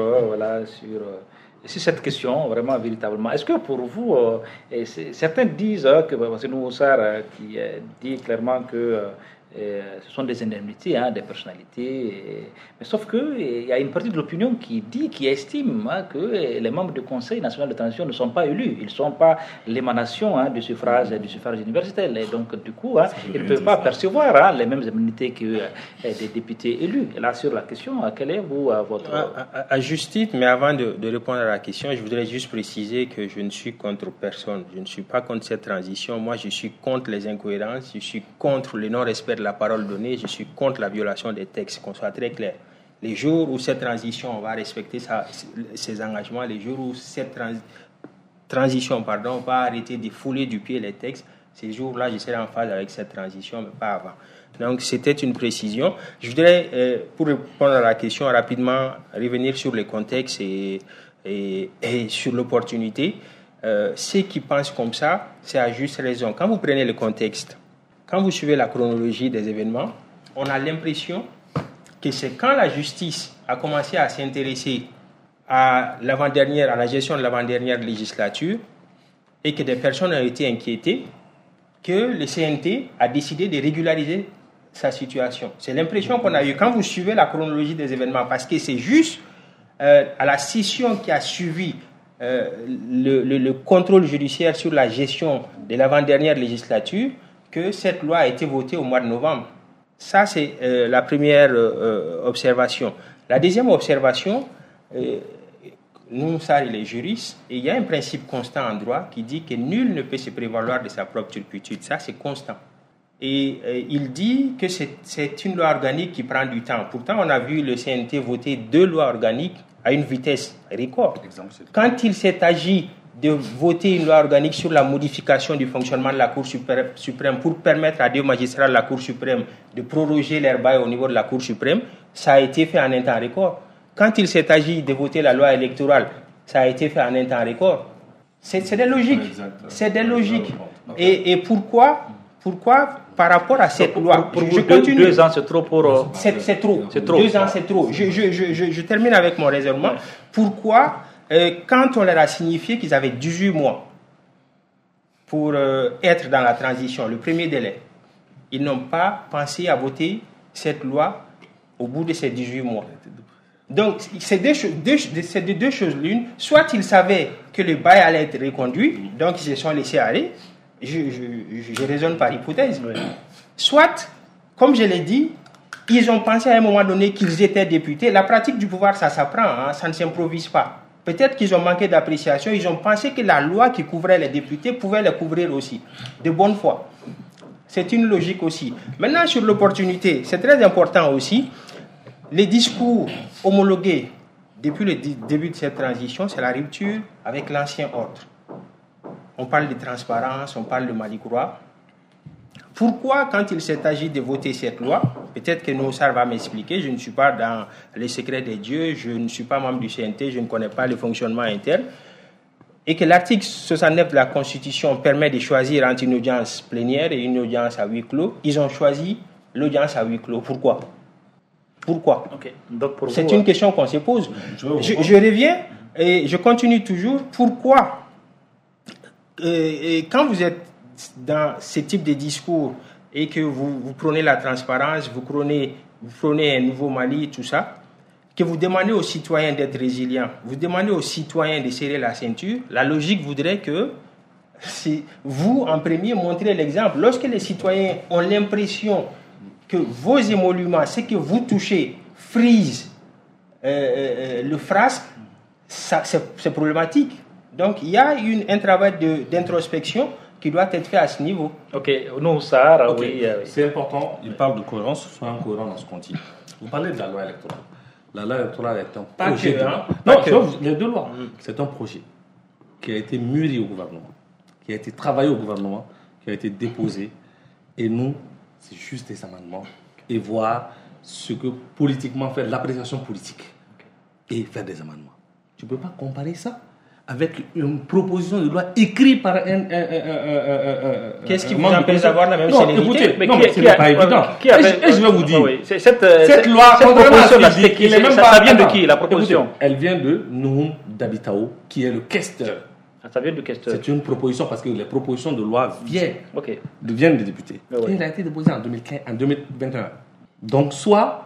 sur cette question, vraiment, véritablement, est-ce que pour vous, certains disent que c'est Noussar qui dit clairement que ce sont des indemnités, des personnalités, mais sauf qu'il y a une partie de l'opinion qui estime que les membres du Conseil national de transition ne sont pas élus, ils ne sont pas l'émanation du suffrage universel, et donc du coup, ils ne peuvent pas percevoir les mêmes indemnités que des députés élus. Et là, sur la question, quel est votre...
À juste titre, mais avant de répondre à la question, je voudrais juste préciser que je ne suis contre personne, je ne suis pas contre cette transition, moi je suis contre les incohérences, je suis contre le non-respect de la parole donnée, je suis contre la violation des textes, qu'on soit très clair. Les jours où cette transition va respecter ses engagements, les jours où cette transition va arrêter de fouler du pied les textes, ces jours-là, je serai en phase avec cette transition, mais pas avant. Donc, c'était une précision. Je voudrais, pour répondre à la question rapidement, revenir sur le contexte et sur l'opportunité. Ceux qui pensent comme ça, c'est à juste raison. Quand vous prenez le contexte, quand vous suivez la chronologie des événements, on a l'impression que c'est quand la justice a commencé à s'intéresser à la gestion de l'avant-dernière législature et que des personnes ont été inquiétées, que le CNT a décidé de régulariser sa situation. C'est l'impression qu'on a eue quand vous suivez la chronologie des événements, parce que c'est juste à la session qui a suivi le contrôle judiciaire sur la gestion de l'avant-dernière législature que cette loi a été votée au mois de novembre. Ça, c'est la première observation. La deuxième observation, nous, ça, les juristes, et il y a un principe constant en droit qui dit que nul ne peut se prévaloir de sa propre turpitude. Ça, c'est constant. Et il dit que c'est une loi organique qui prend du temps. Pourtant, on a vu le CNT voter 2 lois organiques à une vitesse record. Quand il s'est agi de voter une loi organique sur la modification du fonctionnement de la Cour suprême pour permettre à 2 magistrats de la Cour suprême de proroger leur bail au niveau de la Cour suprême, ça a été fait en un temps record. Quand il s'est agi de voter la loi électorale, ça a été fait en un temps record. C'est des logiques. C'est des logiques. Et pourquoi par rapport à cette loi,
pour vous, 2 ans, c'est trop pour...
C'est trop. 2 ans, c'est trop. Je termine avec mon raisonnement. Pourquoi, quand on leur a signifié qu'ils avaient 18 mois pour être dans la transition, le premier délai, ils n'ont pas pensé à voter cette loi au bout de ces 18 mois. Donc, c'est de deux choses l'une. Soit ils savaient que le bail allait être reconduit, donc ils se sont laissés aller. Je raisonne par hypothèse. Oui. Soit, comme je l'ai dit, ils ont pensé à un moment donné qu'ils étaient députés. La pratique du pouvoir, ça s'apprend, ça ne s'improvise pas. Peut-être qu'ils ont manqué d'appréciation. Ils ont pensé que la loi qui couvrait les députés pouvait les couvrir aussi, de bonne foi. C'est une logique aussi. Maintenant, sur l'opportunité, c'est très important aussi. Les discours homologués depuis le début de cette transition, c'est la rupture avec l'ancien ordre. On parle de transparence, on parle de Malicoura. Pourquoi, quand il s'est agi de voter cette loi, peut-être que Noussar va m'expliquer, je ne suis pas dans les secrets des dieux, je ne suis pas membre du CNT, je ne connais pas le fonctionnement interne, et que l'article 69 de la Constitution permet de choisir entre une audience plénière et une audience à huis clos, ils ont choisi l'audience à huis clos. Pourquoi ? Pourquoi?
Donc pour
C'est
vous,
une question qu'on se pose. Je reviens et je continue toujours. Pourquoi et quand vous êtes dans ce type de discours et que vous prenez la transparence, vous prenez un nouveau Mali, tout ça, que vous demandez aux citoyens d'être résilients, vous demandez aux citoyens de serrer la ceinture, la logique voudrait que si vous, en premier, montrez l'exemple. Lorsque les citoyens ont l'impression que vos émoluments, ce que vous touchez, frisent le frasque, c'est problématique. Donc, il y a un travail d'introspection qui doit être fait à ce niveau.
Ok, nous, Sarah,
Ok.
oui.
C'est important, il parle de cohérence, soyons cohérents dans ce qu'on dit. Vous parlez de la loi électorale. La loi électorale est un
Pas
projet
que,
de
hein.
loi.
Pas
Non,
que.
les deux lois. C'est un projet qui a été mûri au gouvernement, qui a été travaillé au gouvernement, qui a été déposé. Et nous, c'est juste des amendements et voir ce que politiquement faire, l'appréciation politique et faire des amendements. Tu ne peux pas comparer ça avec une proposition de loi écrite par un
Qu'est-ce qui vous
membre de
empêche
commission.
d'avoir la même
Non,
célérité?
écoutez,
Mais
non,
qui-
mais ce
qui
n'est
a-
pas évident.
qui avait-
Et je vais vous dire,
oui,
cette loi,
cette proposition-là,
contrairement à ce
c'était
qu'il dit,
qui?
elle est même
Ça
pas-
vient de
attends,
qui, la proposition?
écoutez, elle vient de Nouhoum Dabitao, qui est le questeur.
Ça vient du questeur.
C'est une proposition parce que les propositions de loi viennent des députés.
Ah ouais.
Et elle a été déposée en 2021. Donc, soit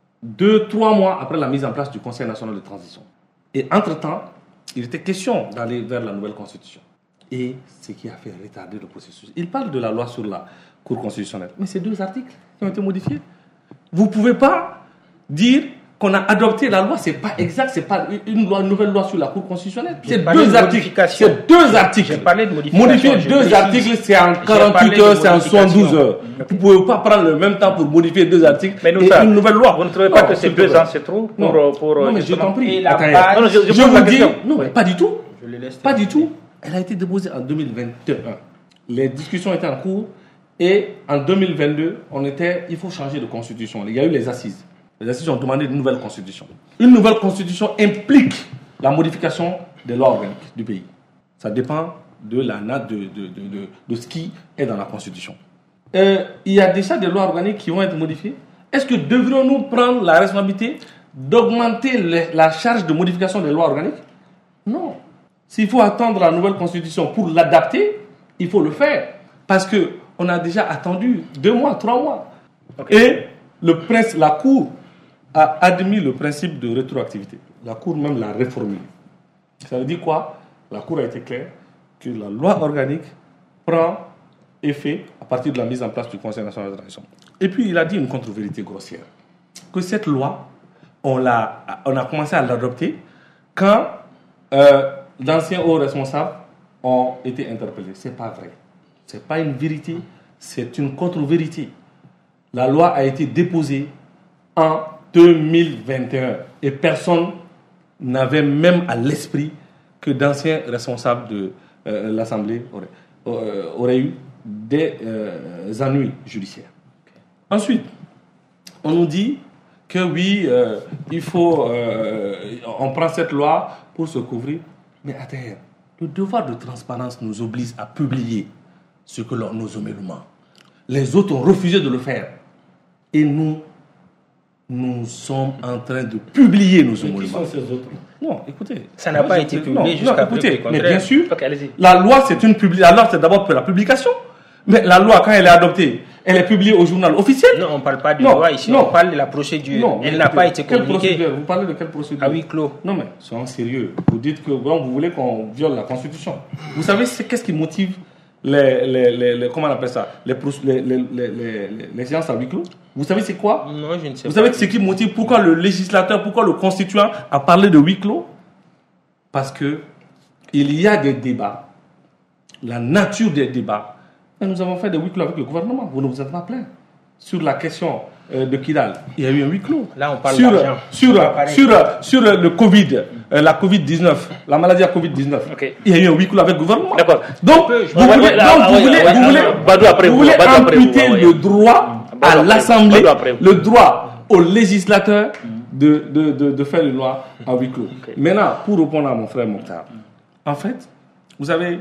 2-3 mois après la mise en place du Conseil national de transition. Et entre-temps, il était question d'aller vers la nouvelle constitution. Et ce qui a fait retarder le processus. Il parle de la loi sur la Cour constitutionnelle. Mais c'est 2 articles qui ont été modifiés. Vous ne pouvez pas dire qu'on a adopté la loi, c'est pas exact, c'est pas une nouvelle loi sur la Cour constitutionnelle. C'est
parlé
2
de
articles.
modification.
C'est 2 articles.
J'ai parlé de modification,
Modifier
je
2
précise.
articles, c'est en
J'ai
48
parlé
heures,
de
c'est en 72
modification.
heures. Vous ne pouvez pas prendre le même temps pour modifier 2 articles
Mais nous,
et
ça,
une nouvelle loi.
Vous ne trouvez pas
Non,
que ces
s'il te
2
plaît.
ans, c'est trop pour...
Non, mais je
justement-
t'en prie.
Et la
Attends,
base-
Non, non, je
je
pose la
vous dis,
question.
non,
Oui.
pas du tout.
Je le laisse
Pas du
terminer.
tout. Elle a été déposée en 2021. Les discussions étaient en cours et en 2022, il faut changer de constitution. Il y a eu les assises. Les assises ont demandé une nouvelle constitution. Une nouvelle constitution implique la modification des lois organiques du pays. Ça dépend de la nature de ce qui est dans la constitution. Il y a déjà des lois organiques qui vont être modifiées. Est-ce que devrions-nous prendre la responsabilité d'augmenter la charge de modification des lois organiques? Non. S'il faut attendre la nouvelle constitution pour l'adapter, il faut le faire. Parce qu'on a déjà attendu 2 mois, 3 mois. Et la Cour a admis le principe de rétroactivité. La Cour même l'a réformulé. Ça veut dire quoi? La Cour a été claire que la loi organique prend effet à partir de la mise en place du Conseil national de transition. Et puis il a dit une contre-vérité grossière. Que cette loi, on a commencé à l'adopter quand d'anciens hauts responsables ont été interpellés. Ce n'est pas vrai. Ce n'est pas une vérité, c'est une contre-vérité. La loi a été déposée en 2021 et personne n'avait même à l'esprit que d'anciens responsables de l'Assemblée auraient eu des ennuis judiciaires. Ensuite, on nous dit que oui, il faut, on prend cette loi pour se couvrir. Mais attends, le devoir de transparence nous oblige à publier ce que nos émoluments. Les autres ont refusé de le faire. Et nous sommes en train de publier nos
Qui
émoluments.
sont ces autres?
Non, écoutez.
Ça n'a pas été publié jusqu'à preuve du
écoutez, mais
contraire.
bien sûr,
Ok, allez-y.
la loi, c'est une publication. La loi, c'est d'abord pour la publication. Mais la loi, quand elle est adoptée, elle est publiée au journal officiel.
Non, on ne parle pas de
Non,
loi ici,
non.
on parle de la procédure.
Non,
Elle
mais
n'a pas
écoutez,
été
quelle
communiquée
procédure? Vous parlez de quelle procédure?
à huis clos.
Non, mais soyons sérieux. Vous dites que bon, vous voulez qu'on viole la Constitution. Vous savez, qu'est-ce qui motive comment on appelle ça, les séances à huis clos? Vous savez c'est quoi?
Non, je ne sais
Vous
pas.
savez ce qui motive pourquoi le législateur, pourquoi le constituant a parlé de huis clos? Parce que il y a des débats, la nature des débats. Et nous avons fait des huis clos avec le gouvernement. Vous ne vous êtes pas plaint. Sur la question de Kidal, il y a eu un huis clos.
Là, on parle
sur,
d'argent.
sur,
C'est pas pareil.
sur le Covid, la Covid-19, la maladie à Covid-19,
Ok.
il y a eu un huis clos avec le gouvernement.
D'accord.
Donc, vous voulez
Badou après vous, Badou après vous,
amputer
ouais.
le droit à
Badou après
l'Assemblée,
Badou après vous.
le droit au législateur de faire une loi à huis clos. Maintenant, pour répondre à mon frère Mokhtar, en fait, vous savez,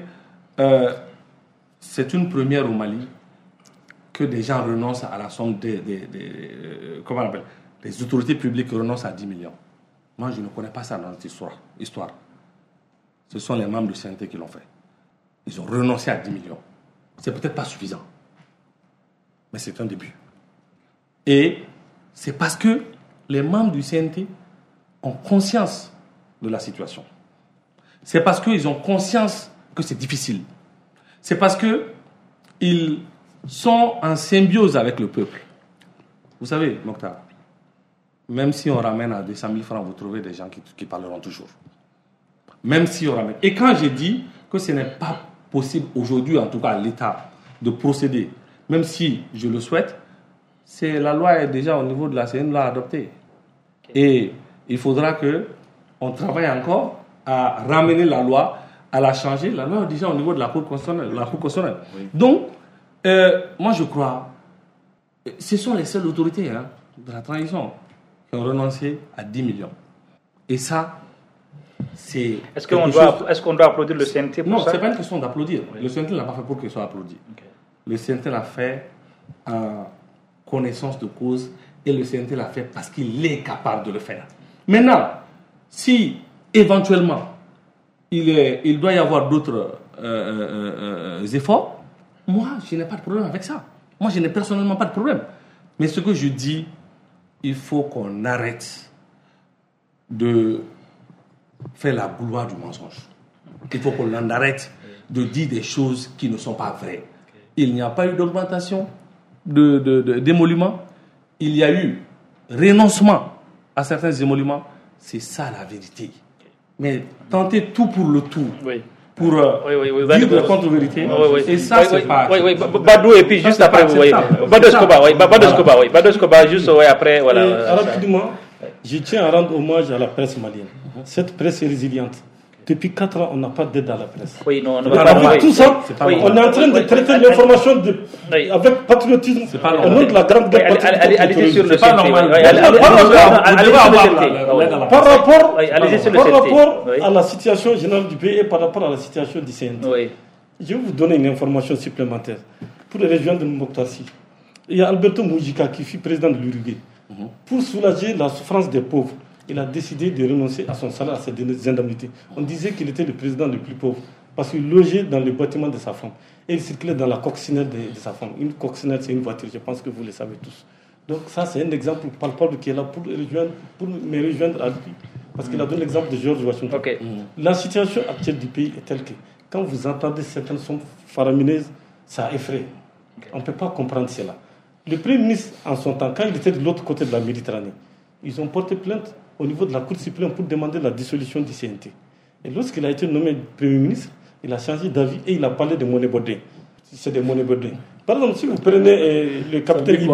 c'est une première au Mali que des gens renoncent à la somme comment on appelle, les autorités publiques renoncent à 10 millions. Moi, je ne connais pas ça dans notre histoire. Ce sont les membres du CNT qui l'ont fait. Ils ont renoncé à 10 millions. C'est peut-être pas suffisant, mais c'est un début. Et c'est parce que les membres du CNT ont conscience de la situation. C'est parce qu'ils ont conscience que c'est difficile. C'est parce qu'ils sont en symbiose avec le peuple. Vous savez, Mokhtar, même si on ramène à 200 000 francs, vous trouvez des gens qui parleront toujours. Même si on ramène. Et quand j'ai dit que ce n'est pas possible aujourd'hui, en tout cas à l'État, de procéder, même si je le souhaite, la loi est déjà au niveau de c'est une loi adoptée. Et il faudra qu'on travaille encore à ramener la loi, à la changer. La loi est déjà au niveau de la Cour constitutionnelle. Oui. Donc, moi je crois, ce sont les seules autorités de la transition qui ont renoncé à 10 millions. Et ça, c'est...
Est-ce qu'on doit applaudir le CNT pour ça?
Non, ce n'est pas une question d'applaudir. Oui. Le CNT ne l'a pas fait pour qu'il soit applaudi. Okay. Le CNT l'a fait en connaissance de cause et le CNT l'a fait parce qu'il est capable de le faire. Maintenant, si éventuellement il doit y avoir d'autres efforts, moi je n'ai pas de problème avec ça. Moi je n'ai personnellement pas de problème. Mais ce que je dis, il faut qu'on arrête de faire la gloire du mensonge. Il faut qu'on en arrête de dire des choses qui ne sont pas vraies. Il n'y a pas eu d'augmentation d'émoluments. Il y a eu renoncement à certains émoluments. C'est ça la vérité. Mais tenter tout pour le tout, pour dire de la contre-vérité, et ça c'est pas...
Badou, et puis juste après, vous voyez. Badou Escobar, juste après, voilà.
Rapidement, je tiens à rendre hommage à la presse malienne. Cette presse est résiliente. Depuis 4 ans, on n'a pas d'aide à la presse.
Oui, non,
avec tout ça, on est en train de traiter l'information avec patriotisme au nom de la grande guerre patriotique.
Allez sur le CNT.
Par rapport à la situation générale du pays et par rapport à la situation du CNT, je vais vous donner une information supplémentaire pour les régions de Mokhtassi. Il y a Alberto Mujica qui fut président de l'Uruguay. Pour soulager la souffrance des pauvres, il a décidé de renoncer à son salaire, à ses indemnités. On disait qu'il était le président le plus pauvre parce qu'il logeait dans le bâtiment de sa femme et il circulait dans la coccinelle de sa femme. Une coccinelle, c'est une voiture, je pense que vous le savez tous. Donc ça, c'est un exemple palpable qui est là pour me rejoindre à lui, parce qu'il a donné l'exemple de George Washington.
Okay.
La situation actuelle du pays est telle que quand vous entendez certaines sommes faramineuses, ça effraie. On ne peut pas comprendre cela. Le Premier ministre, en son temps, quand il était de l'autre côté de la Méditerranée, ils ont porté plainte au niveau de la Cour suprême pour demander la dissolution du CNT. Et lorsqu'il a été nommé Premier ministre, il a changé d'avis et il a parlé de monnaie Baudin. C'est des monnaies Baudin. Par exemple, si vous prenez le capitaine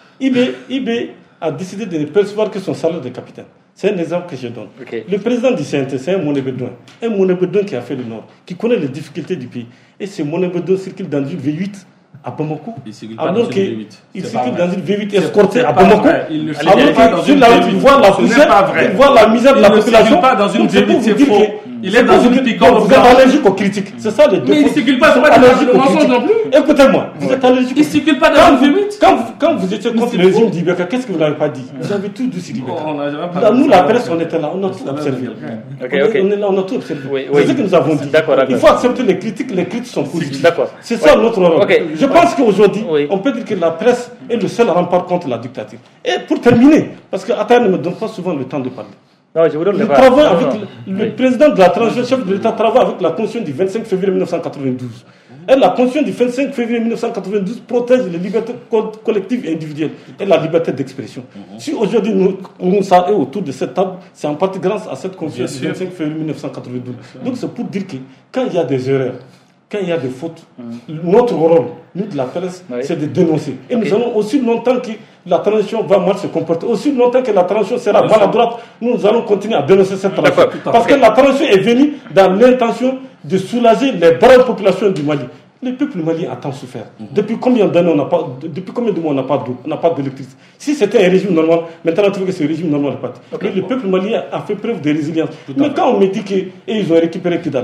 IB a décidé de ne percevoir que son salaire de capitaine. C'est un exemple que je donne. Okay. Le président du CNT, c'est un monnaie Baudin. Un monnaie Baudin qui a fait le Nord, qui connaît les difficultés du pays. Et ce monnaie Baudin circule dans une V8 à Bamako.
Il circule pas dans une V8.
Il circule dans une V8 escortée à Bamako.
Alors que sur la route, il voit
la misère de la population.
Il ne circule pas dans une V8, c'est faux. Il est dans une pick-up.
Vous êtes allergique aux critiques. C'est ça les deux.
Mais il ne circule pas, c'est pas allergique aux mensonges non plus.
Écoutez-moi, vous êtes allergique.
Il ne circule pas dans une V8.
Quand vous étiez contre le régime d'Ibeka, qu'est-ce que vous n'avez pas dit? Vous avez tout dit sur Ibeka. Nous, la presse, on était là, on a tout observé. On est là, on a tout observé. C'est ce que nous avons dit. Il faut accepter les critiques sont positives. C'est ça notre rôle. Je pense qu'aujourd'hui, on peut dire que la presse est le seul rempart contre la dictature. Et pour terminer, parce que Atta ne me donne pas souvent le temps de parler.
Non, je vous donne
le président de la transition, chef de l'État, travaille avec la Constitution du 25 février 1992. Et la Constitution du 25 février 1992 protège les libertés collectives et individuelles et la liberté d'expression. Si aujourd'hui nous sommes autour de cette table, c'est en partie grâce à cette Constitution du 25 février 1992. Donc c'est pour dire que quand il y a des erreurs, quand il y a des fautes, notre rôle, nous de la presse, c'est de dénoncer. Et nous allons aussi longtemps que la transition va mal se comporter, aussi longtemps que la transition sera maladroite, nous allons continuer à dénoncer cette transition. Parce que la transition est venue dans l'intention de soulager les braves populations du Mali. Le peuple malien a tant souffert. Depuis combien d'années de mois on n'a pas d'eau, on n'a pas d'électricité? Si c'était un régime normal, maintenant on trouve que ce régime normal n'est pas. Mais le peuple malien a fait preuve de résilience. Mais quand on me dit qu'ils ont récupéré Kidal,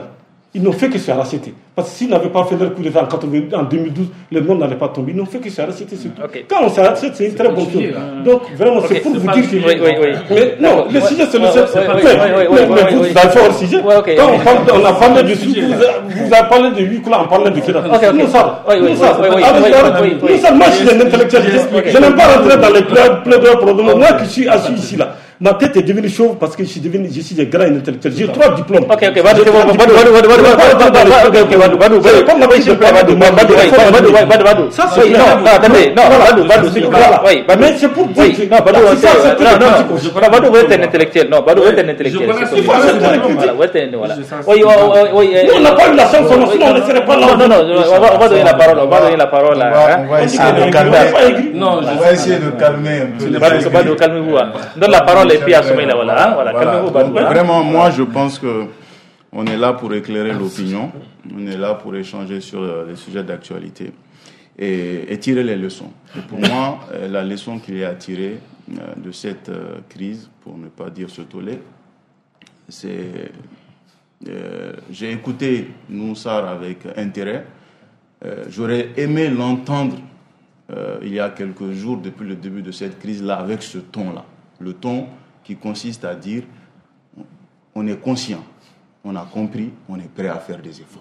Ils n'ont fait que se racheter. Parce que s'ils n'avaient pas fait leur coup d'État en 2012, le monde n'allait pas tomber. Ils n'ont fait que se racheter, c'est tout. Quand on s'arrête, c'est une très bonne chose. Donc, vraiment, c'est pour vous dire que... Mais non, le sujet, c'est le seul. Vous avez fait hors sujet. Quand on a parlé de sous, vous avez parlé de huis clos en parlant de Kédata. Nous, ça, moi, je suis un intellectuel. Je n'aime pas rentrer dans les plaidoiries pour le moment. Moi qui suis assis ici, là, ma tête est devenue chauve parce que je suis un grand intellectuel. J'ai 3 diplômes. Mais c'est pour dire que
Badou est un intellectuel. Non, Badou est un intellectuel.
on n'a pas eu la chance, sinon on ne serait pas là.
Non, on va donner la parole. On va
essayer de calmer. On va essayer de calmer un peu.
Badou, calmez-vous. Donne la parole et puis à Soumaïla. Voilà, calmez-vous, Badou.
Vraiment, moi, je pense que on est là pour éclairer l'opinion. On est là pour échanger sur les sujets d'actualité et tirer les leçons. Et pour moi, la leçon qu'il y a à tirer de cette crise, pour ne pas dire ce tollé, c'est... j'ai écouté Noussar avec intérêt. J'aurais aimé l'entendre il y a quelques jours, depuis le début de cette crise-là, avec ce ton-là. Le ton qui consiste à dire on est conscient, on a compris, on est prêt à faire des efforts.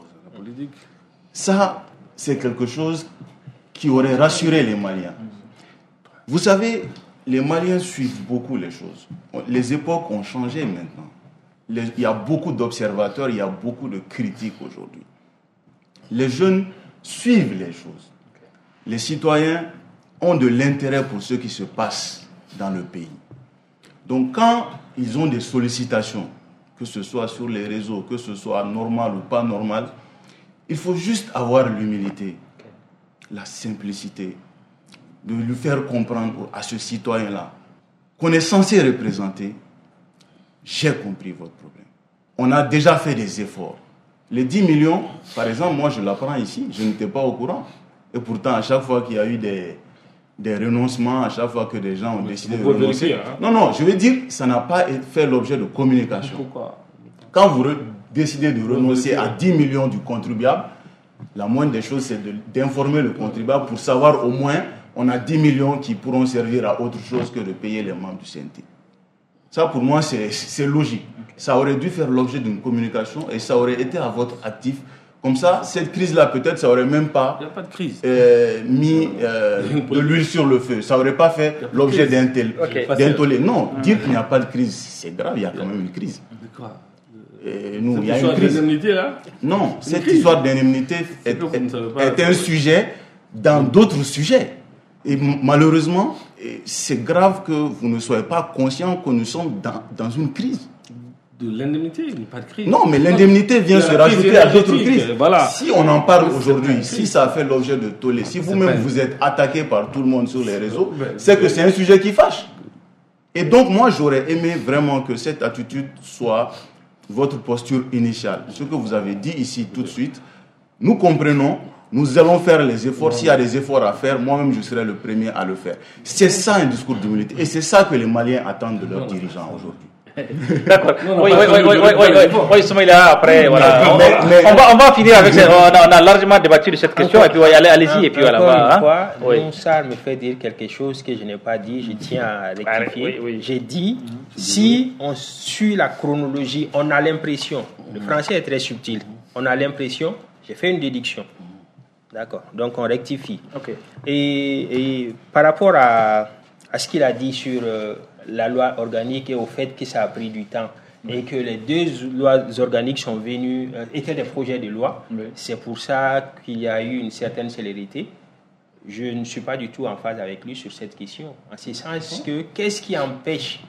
Ça, c'est quelque chose qui aurait rassuré les Maliens. Vous savez, les Maliens suivent beaucoup les choses. Les époques ont changé maintenant. Il y a beaucoup d'observateurs, il y a beaucoup de critiques aujourd'hui. Les jeunes suivent les choses. Les citoyens ont de l'intérêt pour ce qui se passe dans le pays. Donc quand ils ont des sollicitations, que ce soit sur les réseaux, que ce soit normal ou pas normal, il faut juste avoir l'humilité, la simplicité, de lui faire comprendre à ce citoyen-là qu'on est censé représenter. J'ai compris votre problème. On a déjà fait des efforts. Les 10 millions, par exemple, moi je l'apprends ici, je n'étais pas au courant. Et pourtant, à chaque fois qu'il y a eu des renoncements, à chaque fois que des gens ont décidé de renoncer... Non, je veux dire, ça n'a pas fait l'objet de communication. Pourquoi ? Quand vous décidez de renoncer à 10 millions du contribuable, la moindre des choses, c'est d'informer le contribuable pour savoir au moins, on a 10 millions qui pourront servir à autre chose que de payer les membres du CNT. Ça, pour moi, c'est logique. Ça aurait dû faire l'objet d'une communication et ça aurait été à votre actif. Comme ça, cette crise-là, peut-être, ça aurait même pas, mis de l'huile sur le feu. Ça aurait pas fait l'objet d'un tollé. Non, dire qu'il n'y a pas de crise, c'est grave, il y a quand même une crise. Nous, il y a une crise. Là non, cette histoire d'indemnité est un sujet dans d'autres sujets. Et malheureusement, c'est grave que vous ne soyez pas conscient que nous sommes dans une crise.
De l'indemnité, il n'y a pas de crise.
Non, mais l'indemnité vient se rajouter à d'autres crises. Voilà. Si on en parle aujourd'hui, si ça a fait l'objet de tollé, si vous-même vous êtes attaqué par tout le monde sur les réseaux, c'est que c'est un sujet qui fâche. Et donc, moi, j'aurais aimé vraiment que cette attitude soit votre posture initiale. Ce que vous avez dit ici tout de suite, nous comprenons, nous allons faire les efforts. S'il y a des efforts à faire, moi-même, je serai le premier à le faire. C'est ça un discours d'humilité. Et c'est ça que les Maliens attendent de leurs dirigeants aujourd'hui.
D'accord. Oui, Soumaïla, après, voilà. On va finir avec ça. On a largement débattu de cette question. Et puis, allez-y. Et puis, voilà.
Noussar me fait dire quelque chose que je n'ai pas dit. Je tiens à rectifier. J'ai dit, si on suit la chronologie, on a l'impression, le français est très subtil, on a l'impression, j'ai fait une déduction. D'accord. Donc, on rectifie. Et par rapport à ce qu'il a dit sur la loi organique et au fait que ça a pris du temps et que les 2 lois organiques sont venues, étaient des projets de loi, c'est pour ça qu'il y a eu une certaine célérité. Je ne suis pas du tout en phase avec lui sur cette question. En ce sens que, qu'est-ce qui empêche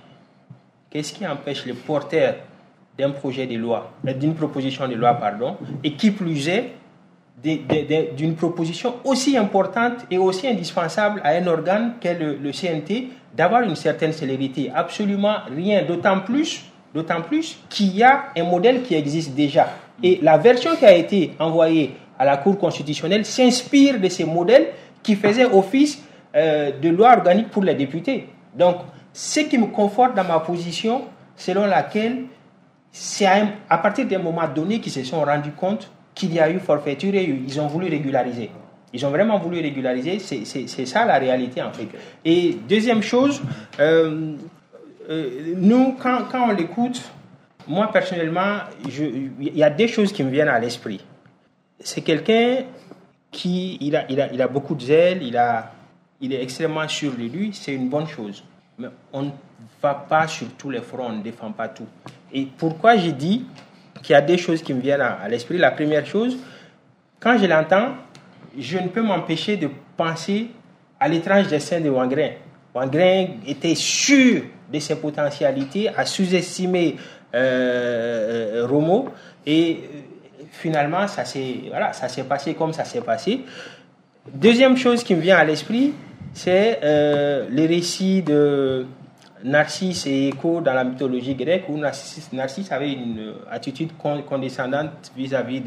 le porteur d'un projet de loi, d'une proposition de loi, et qui plus est, d'une proposition aussi importante et aussi indispensable à un organe qu'est le CNT, d'avoir une certaine célérité. Absolument rien, d'autant plus qu'il y a un modèle qui existe déjà. Et la version qui a été envoyée à la Cour constitutionnelle s'inspire de ces modèles qui faisaient office de loi organique pour les députés. Donc, ce qui me conforte dans ma position selon laquelle c'est à partir d'un moment donné qu'ils se sont rendus compte qu'il y a eu forfaiture et ils ont voulu régulariser. Ils ont vraiment voulu régulariser, c'est ça la réalité en fait. Et deuxième chose, nous, quand on l'écoute, moi personnellement, il y a des choses qui me viennent à l'esprit. C'est quelqu'un qui il a beaucoup de zèle, il est extrêmement sûr de lui, c'est une bonne chose. Mais on ne va pas sur tous les fronts, on ne défend pas tout. Et pourquoi j'ai dit qu'il y a des choses qui me viennent à l'esprit? La première chose, quand je l'entends, je ne peux m'empêcher de penser à l'étrange destin de Wangrain. Wangrain était sûr de ses potentialités, a sous-estimé Romo et finalement ça s'est passé comme ça s'est passé. Deuxième chose qui me vient à l'esprit, c'est les récits de Narcisse et Écho dans la mythologie grecque, où Narcisse avait une attitude condescendante vis-à-vis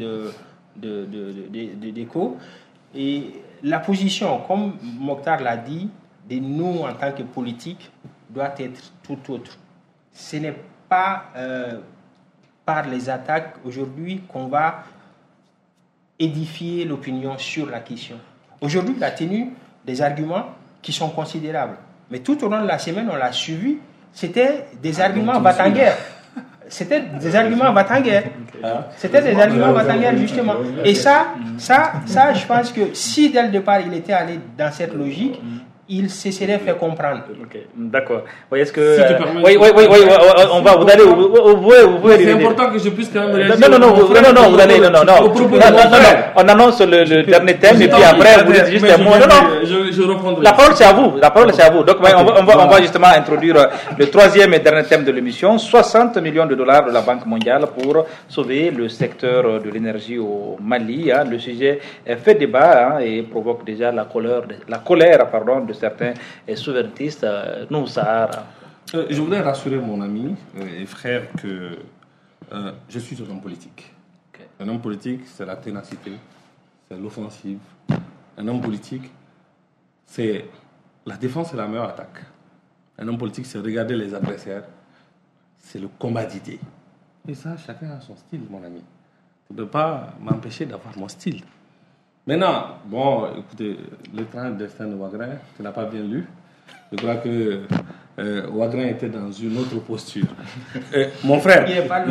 d'Écho. Et la position, comme Mokhtar l'a dit, de nous en tant que politiques doit être tout autre. Ce n'est pas par les attaques aujourd'hui qu'on va édifier l'opinion sur la question. Aujourd'hui, il a tenu des arguments qui sont considérables. Mais tout au long de la semaine, on l'a suivi, c'était des arguments va-t-en-guerre. C'était des arguments va-t-en-guerre. C'était des arguments va-t-en-guerre, justement. Et ça, je pense que si dès le départ, il était allé dans cette logique, il se serait fait comprendre.
Okay. D'accord. Oui, est-ce que
si tu permets,
oui, on va. Vous allez, vous pouvez.
C'est important que je puisse quand même réagir.
Non, vous allez, non. On annonce le dernier thème et puis après vous dites juste un mot. Non.
Je reprendrai.
La parole c'est à vous. Donc on va justement introduire le troisième et dernier thème de l'émission. 60 millions de dollars de la Banque mondiale pour sauver le secteur de l'énergie au Mali. Le sujet fait débat et provoque déjà la colère de certains souverainistes, nous, Sahara.
Je voudrais rassurer mon ami et frère que je suis un homme politique. Okay. Un homme politique, c'est la ténacité, c'est l'offensive. Un homme politique, c'est la défense et la meilleure attaque. Un homme politique, c'est regarder les adversaires, c'est le combat d'idées. Et ça, chacun a son style, mon ami. Tu ne peux pas m'empêcher d'avoir mon style. Maintenant, bon, écoutez, l'étrange destin de Wangrain, tu n'as pas bien lu. Je crois que Wangrain était dans une autre posture. Mon frère,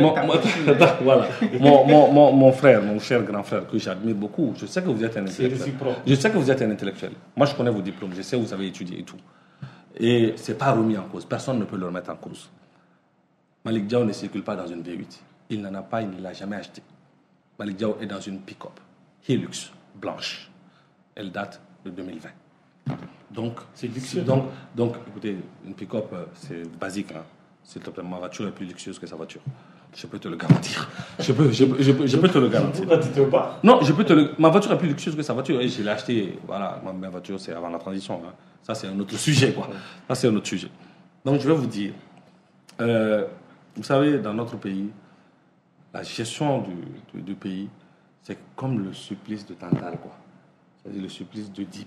mon frère, mon cher grand frère, que j'admire beaucoup, je sais que vous êtes un intellectuel. Moi, je connais vos diplômes, je sais que vous avez étudié et tout. Et ce n'est pas remis en cause, personne ne peut le remettre en cause. Malick Diaw ne circule pas dans une V8. Il n'en a pas, il ne l'a jamais acheté. Malick Diaw est dans une pick-up Hilux blanche. Elle date de 2020. Donc, c'est luxueux. Donc, écoutez, une pick-up, c'est basique. Hein. S'il te plaît, ma voiture est plus luxueuse que sa voiture. Je peux te le garantir. Je peux te le garantir.
Pourquoi tu te bats?
Non, ma voiture est plus luxueuse que sa voiture. Et je l'ai achetée, voilà, ma voiture, c'est avant la transition. Hein. Ça, c'est un autre sujet, quoi. Ça, c'est un autre sujet. Donc, je vais vous dire, vous savez, dans notre pays, la gestion du pays, c'est comme le supplice de Tantale, quoi. C'est-à-dire le supplice d'Oedipe,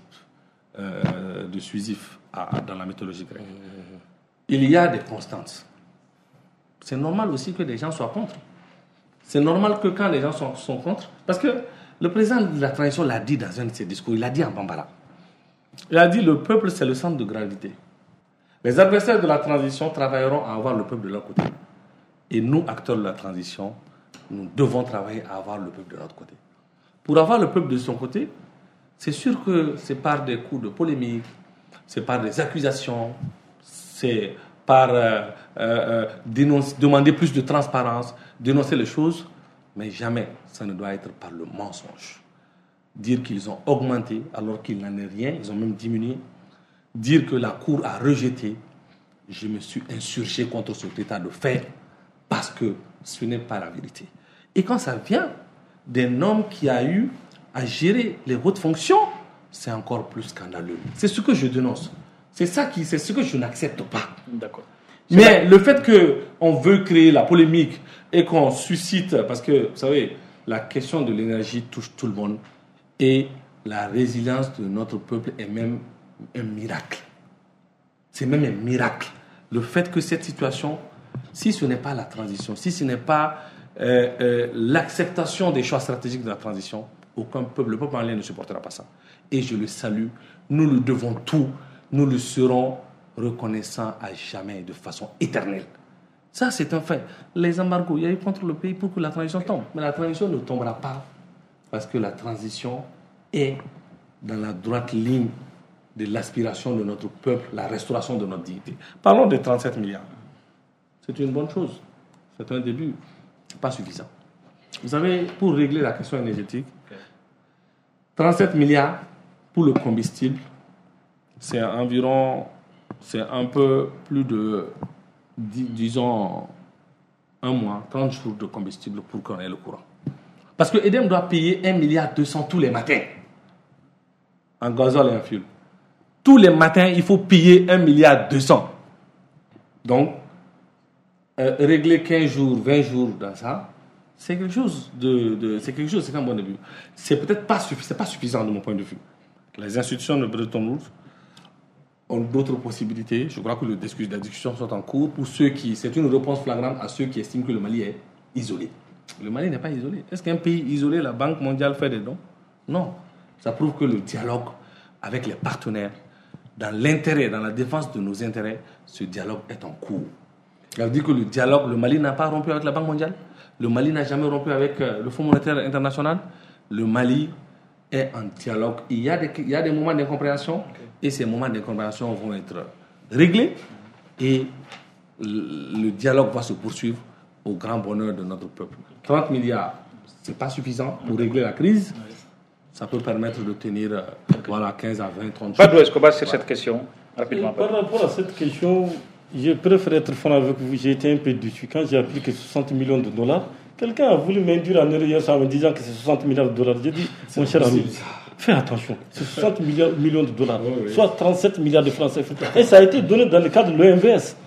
de Sisyphe dans la mythologie grecque. Il y a des constantes. C'est normal aussi que les gens soient contre. C'est normal que quand les gens sont contre, parce que le président de la transition l'a dit dans un de ses discours, il l'a dit en Bambara. Il a dit le peuple, c'est le centre de gravité. Les adversaires de la transition travailleront à avoir le peuple de leur côté. Et nous, acteurs de la transition, nous devons travailler à avoir le peuple de notre côté. Pour avoir le peuple de son côté, c'est sûr que c'est par des coups de polémique, c'est par des accusations, c'est par demander plus de transparence, dénoncer les choses, mais jamais ça ne doit être par le mensonge. Dire qu'ils ont augmenté alors qu'il n'en est rien, ils ont même diminué. Dire que la Cour a rejeté, je me suis insurgé contre cet état de fait parce que ce n'est pas la vérité. Et quand ça vient d'un homme qui a eu à gérer les hautes fonctions, c'est encore plus scandaleux. C'est ce que je dénonce. C'est ce que je n'accepte pas.
D'accord.
Mais le fait qu'on veut créer la polémique et qu'on suscite, parce que, vous savez, la question de l'énergie touche tout le monde et la résilience de notre peuple est même un miracle. C'est même un miracle. Le fait que cette situation
si ce n'est pas la transition, si ce n'est pas l'acceptation des choix stratégiques de la transition, aucun peuple, le peuple malien ne supportera pas ça. Et je le salue, nous lui devons tout, nous le serons reconnaissants à jamais, de façon éternelle. Ça, c'est un fait. Les embargos, il y a eu contre le pays pour que la transition tombe. Mais la transition ne tombera pas parce que la transition est dans la droite ligne de l'aspiration de notre peuple, la restauration de notre dignité. Parlons des 37 milliards. C'est une bonne chose. C'est un début. Ce n'est pas suffisant. Vous savez, pour régler la question énergétique, 37 milliards pour le combustible, c'est un peu plus de, disons, un mois, 30 jours de combustible pour qu'on ait le courant. Parce que EDEM doit payer 1,2 milliard tous les matins en gazole et en fuel. Tous les matins, il faut payer 1,2 milliard. Donc, régler 15 jours, 20 jours dans ça, c'est quelque chose c'est un bon début. C'est peut-être pas suffisant de mon point de vue. Les institutions de Bretton Woods ont d'autres possibilités. Je crois que les discussions sont en cours pour ceux qui... C'est une réponse flagrante à ceux qui estiment que le Mali est isolé. Le Mali n'est pas isolé. Est-ce qu'un pays isolé, la Banque mondiale fait des dons? Non. Ça prouve que le dialogue avec les partenaires, dans l'intérêt, dans la défense de nos intérêts, ce dialogue est en cours. Ça veut dire que le Mali n'a pas rompu avec la Banque mondiale. Le Mali n'a jamais rompu avec le Fonds monétaire international. Le Mali est en dialogue. Il y a des moments d'incompréhension et ces moments d'incompréhension vont être réglés et le dialogue va se poursuivre au grand bonheur de notre peuple. 30 milliards, ce n'est pas suffisant pour régler la crise. Ça peut permettre de tenir 15 à 20, 30 jours.
Badou, est-ce qu'on va sur cette question rapidement?
Par rapport à cette question, je préfère être franc avec vous. J'ai été un peu déçu quand j'ai appris que 60 millions de dollars. Quelqu'un a voulu m'induire en erreur hier en me disant que c'est 60 milliards de dollars. J'ai dit, mon cher ami, fais attention. C'est 60 millions de dollars, soit 37 milliards de francs CFA. Et ça a été donné dans le cadre de l'OMVS.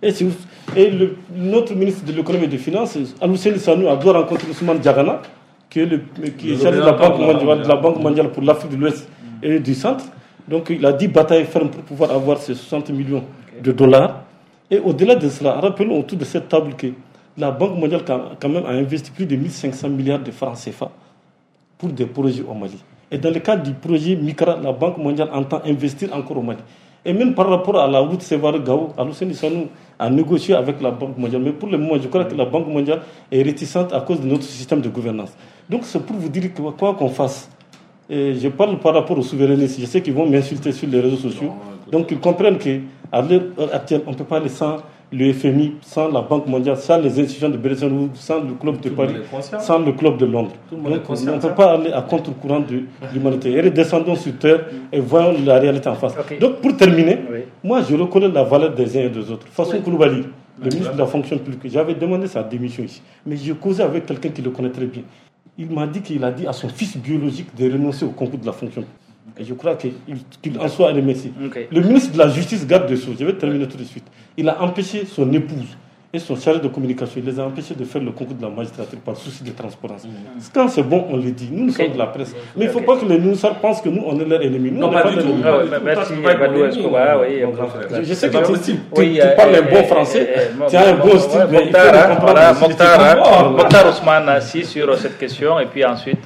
Notre ministre de l'économie et des finances, Alousseni Sanou, a dû rencontrer Ousmane Diagana, qui est chargé de la Banque mondiale pour l'Afrique de l'Ouest et du Centre. Donc il a dit bataille ferme pour pouvoir avoir ces 60 millions de dollars. Et au-delà de cela, rappelons autour de cette table que la Banque mondiale quand même a investi plus de 1500 milliards de francs CFA pour des projets au Mali. Et dans le cadre du projet MICRA, la Banque mondiale entend investir encore au Mali. Et même par rapport à la route Sévaré-Gao, Alousseni Sanou a négocié avec la Banque mondiale. Mais pour le moment, je crois que la Banque mondiale est réticente à cause de notre système de gouvernance. Donc c'est pour vous dire que quoi qu'on fasse, et je parle par rapport aux souverainistes, je sais qu'ils vont m'insulter sur les réseaux sociaux. Donc ils comprennent qu'à l'heure actuelle, on ne peut pas aller sans le FMI, sans la Banque mondiale, sans les institutions de Bretton Woods, sans le club de Paris, sans le club de Londres. Donc on ne peut pas aller à contre-courant de l'humanité. Et redescendons sur terre et voyons la réalité en face. Donc pour terminer, moi je reconnais la valeur des uns et des autres. Façon Koulibaly, le ministre de la fonction publique, j'avais demandé sa démission ici. Mais j'ai causé avec quelqu'un qui le connaît très bien. Il m'a dit qu'il a dit à son fils biologique de renoncer au concours de la fonction publique. Et je crois qu'il en soit remercié. Le ministre de la Justice, garde des Sceaux, je vais terminer tout de suite, il a empêché son épouse et son chargé de communication, il les a empêchés de faire le concours de la magistrature par souci de transparence. Quand c'est bon, on le dit. Nous sommes de la presse. Mais il ne faut pas que les Noussars pensent que nous, on est leur ennemi. Nous,
non, pas du tout.
Merci, Badou Escobar.
Je sais que tu parles un bon français, tu as un bon style, mais il faut comprendre.
Mokhtar Ousmane assis sur cette question, et puis ensuite...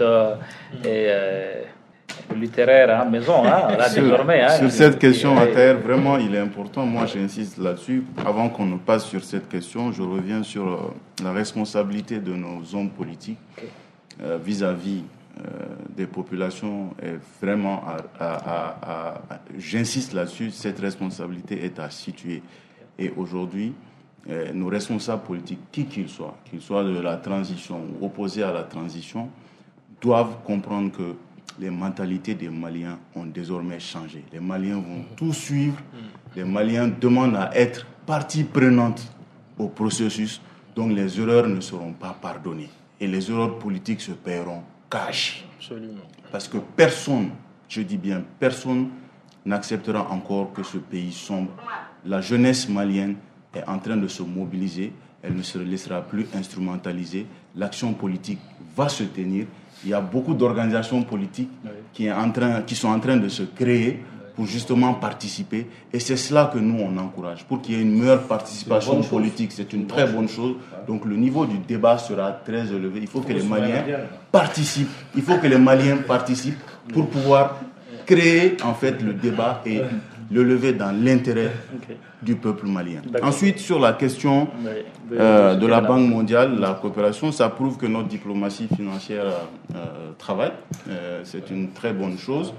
littéraire, maison, là, désormais.
Sur cette question à terre, vraiment, il est important. Moi, j'insiste là-dessus. Avant qu'on ne passe sur cette question, je reviens sur la responsabilité de nos hommes politiques vis-à-vis des populations. Et vraiment, j'insiste là-dessus, cette responsabilité est à situer. Et aujourd'hui, nos responsables politiques, qui qu'ils soient de la transition ou opposés à la transition, doivent comprendre que les mentalités des Maliens ont désormais changé. Les Maliens vont tout suivre. Les Maliens demandent à être partie prenante au processus. Donc les erreurs ne seront pas pardonnées. Et les erreurs politiques se paieront cash.
Absolument.
Parce que personne, je dis bien personne, n'acceptera encore que ce pays sombre. La jeunesse malienne est en train de se mobiliser. Elle ne se laissera plus instrumentaliser. L'action politique va se tenir. Il y a beaucoup d'organisations politiques qui sont en train de se créer pour justement participer. Et c'est cela que nous, on encourage. Pour qu'il y ait une meilleure participation politique, c'est une très bonne chose. Donc le niveau du débat sera très élevé. Il faut que les Maliens participent. Il faut que les Maliens participent pour pouvoir créer en fait le débat et le lever dans l'intérêt du peuple malien. Ensuite, sur la question de la Banque mondiale, la coopération, ça prouve que notre diplomatie financière travaille. C'est une très bonne chose.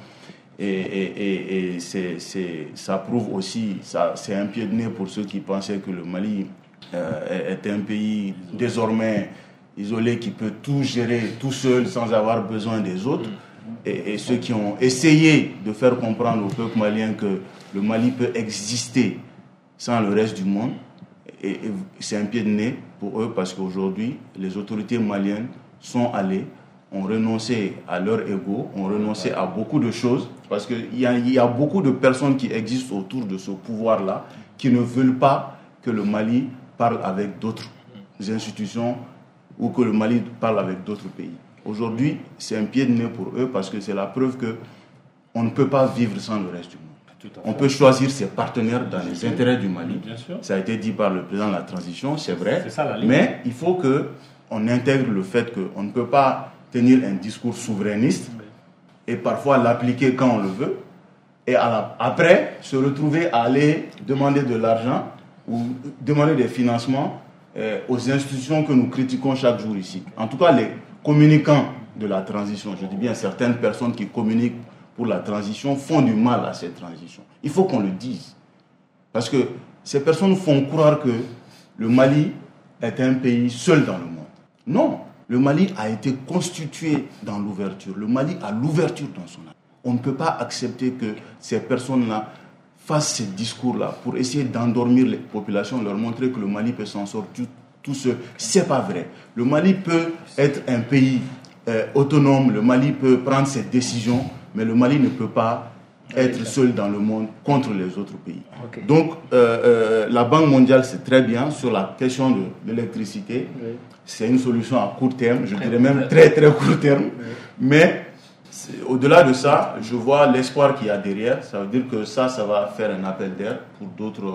Et ça prouve aussi, c'est un pied de nez pour ceux qui pensaient que le Mali est un pays désormais isolé qui peut tout gérer tout seul sans avoir besoin des autres. Et ceux qui ont essayé de faire comprendre au peuple malien que le Mali peut exister sans le reste du monde, et c'est un pied de nez pour eux parce qu'aujourd'hui, les autorités maliennes sont allées, ont renoncé à leur ego, ont renoncé à beaucoup de choses, parce qu'il y a beaucoup de personnes qui existent autour de ce pouvoir-là qui ne veulent pas que le Mali parle avec d'autres institutions ou que le Mali parle avec d'autres pays. Aujourd'hui, c'est un pied de nez pour eux parce que c'est la preuve qu'on ne peut pas vivre sans le reste du monde. On peut choisir ses partenaires dans les intérêts du Mali. Ça a été dit par le président de la transition, c'est vrai. Mais il faut qu'on intègre le fait qu'on ne peut pas tenir un discours souverainiste et parfois l'appliquer quand on le veut. Et après, se retrouver à aller demander de l'argent ou demander des financements aux institutions que nous critiquons chaque jour ici. En tout cas, les communicants de la transition, je dis bien certaines personnes qui communiquent pour la transition font du mal à cette transition. Il faut qu'on le dise. Parce que ces personnes font croire que le Mali est un pays seul dans le monde. Non, le Mali a été constitué dans l'ouverture. Le Mali a l'ouverture dans son âme. On ne peut pas accepter que ces personnes-là fassent ces discours-là pour essayer d'endormir les populations, leur montrer que le Mali peut s'en sortir tout seul. C'est pas vrai. Le Mali peut être un pays autonome, le Mali peut prendre ses décisions, mais le Mali ne peut pas être seul dans le monde contre les autres pays. Donc, la Banque mondiale, c'est très bien sur la question de l'électricité. C'est une solution à court terme, je dirais même très très court terme. Mais au-delà de ça, je vois l'espoir qu'il y a derrière. Ça veut dire que ça va faire un appel d'air pour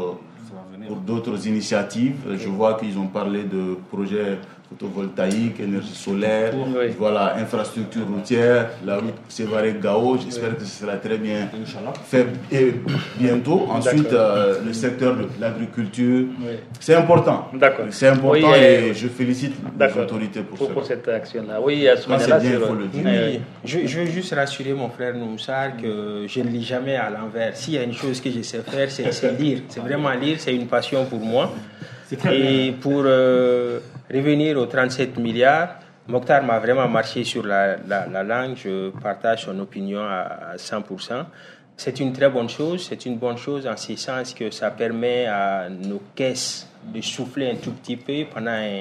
d'autres initiatives. Je vois qu'ils ont parlé de projets photovoltaïques, énergie solaire, voilà, infrastructure routière, la route Sévaré-Gao. J'espère que ce sera très bien fait et bientôt. Ensuite, le secteur de l'agriculture. C'est important. C'est important et je félicite les autorités pour
cette action-là. Oui,
c'est bien, il faut le dire.
Je veux juste rassurer mon frère Noussar que je ne lis jamais à l'envers. S'il y a une chose que je sais faire, c'est lire. C'est vraiment lire, c'est une passion pour moi. Et pour revenir aux 37 milliards, Mokhtar m'a vraiment marché sur la langue. Je partage son opinion à 100%. C'est une très bonne chose. C'est une bonne chose en ce sens que ça permet à nos caisses de souffler un tout petit peu pendant un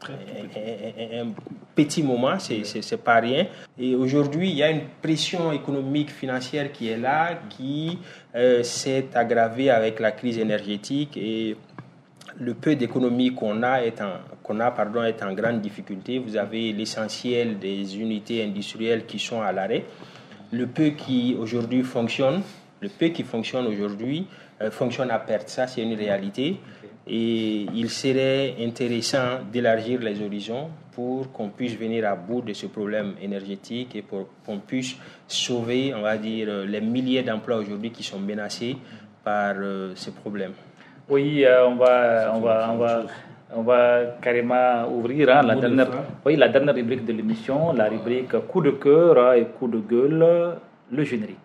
petit moment, c'est pas rien. Et aujourd'hui, il y a une pression économique, financière qui est là, qui s'est aggravée avec la crise énergétique et le peu d'économie qu'on a est en grande difficulté. Vous avez l'essentiel des unités industrielles qui sont à l'arrêt. Le peu qui aujourd'hui fonctionne aujourd'hui fonctionne à perte. Ça, c'est une réalité. Et il serait intéressant d'élargir les horizons pour qu'on puisse venir à bout de ce problème énergétique et pour qu'on puisse sauver, on va dire, les milliers d'emplois aujourd'hui qui sont menacés par ce problème.
Oui, on va carrément ouvrir la dernière rubrique de l'émission, la rubrique coup de cœur et coup de gueule, le générique.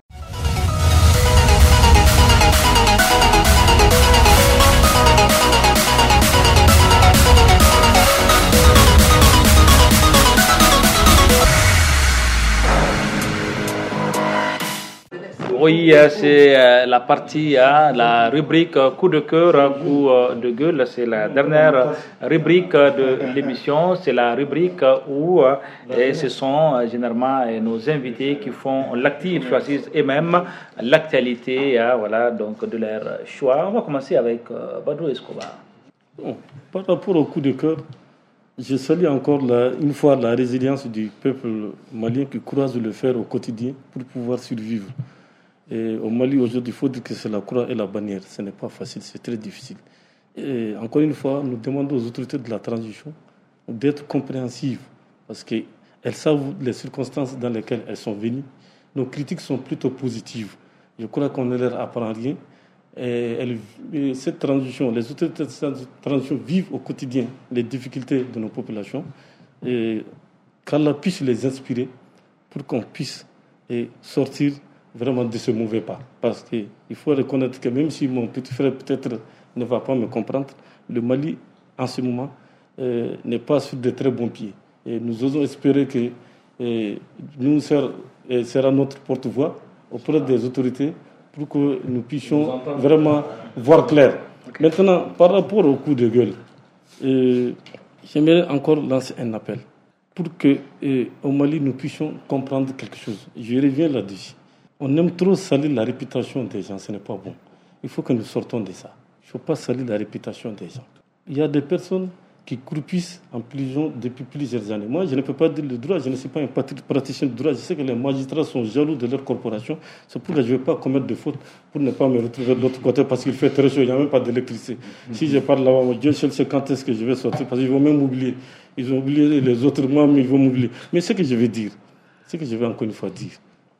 Oui, c'est la partie, la rubrique coup de cœur, coup de gueule. C'est la dernière rubrique de l'émission. C'est la rubrique où ce sont généralement nos invités qui font l'actif, choisissent eux-mêmes l'actualité, voilà, donc de leur choix. On va commencer avec Badou Escobar.
Par rapport au coup de cœur, je salue encore une fois la résilience du peuple malien qui croise le fer au quotidien pour pouvoir survivre. Et au Mali, aujourd'hui, il faut dire que c'est la croix et la bannière. Ce n'est pas facile, c'est très difficile. Et encore une fois, nous demandons aux autorités de la transition d'être compréhensives parce qu'elles savent les circonstances dans lesquelles elles sont venues. Nos critiques sont plutôt positives. Je crois qu'on ne leur apprend rien. Et cette transition, les autorités de cette transition vivent au quotidien les difficultés de nos populations. Et qu'Allah puisse les inspirer pour qu'on puisse sortir vraiment de ce mauvais pas. Parce qu'il faut reconnaître que même si mon petit frère peut-être ne va pas me comprendre, le Mali, en ce moment, n'est pas sur de très bons pieds. Et nous osons espérer que nous sera notre porte-voix auprès des autorités pour que nous puissions vraiment voir clair. Okay. Maintenant, par rapport au coup de gueule, j'aimerais encore lancer un appel pour qu'au Mali, nous puissions comprendre quelque chose. Je reviens là-dessus. On aime trop salir la réputation des gens, ce n'est pas bon. Il faut que nous sortons de ça. Il ne faut pas salir la réputation des gens. Il y a des personnes qui croupissent en prison depuis plusieurs années. Moi, je ne peux pas dire le droit, je ne suis pas un praticien de droit. Je sais que les magistrats sont jaloux de leur corporation. C'est pourquoi je ne vais pas commettre de faute pour ne pas me retrouver de l'autre côté parce qu'il fait très chaud, il n'y a même pas d'électricité. Si je parle là-bas, Dieu seul sait quand est-ce que je vais sortir parce qu'ils vont même m'oublier. Ils ont oublié les autres, moi, mais ils vont m'oublier. Mais ce que je vais dire, ce que je vais encore une fois dire,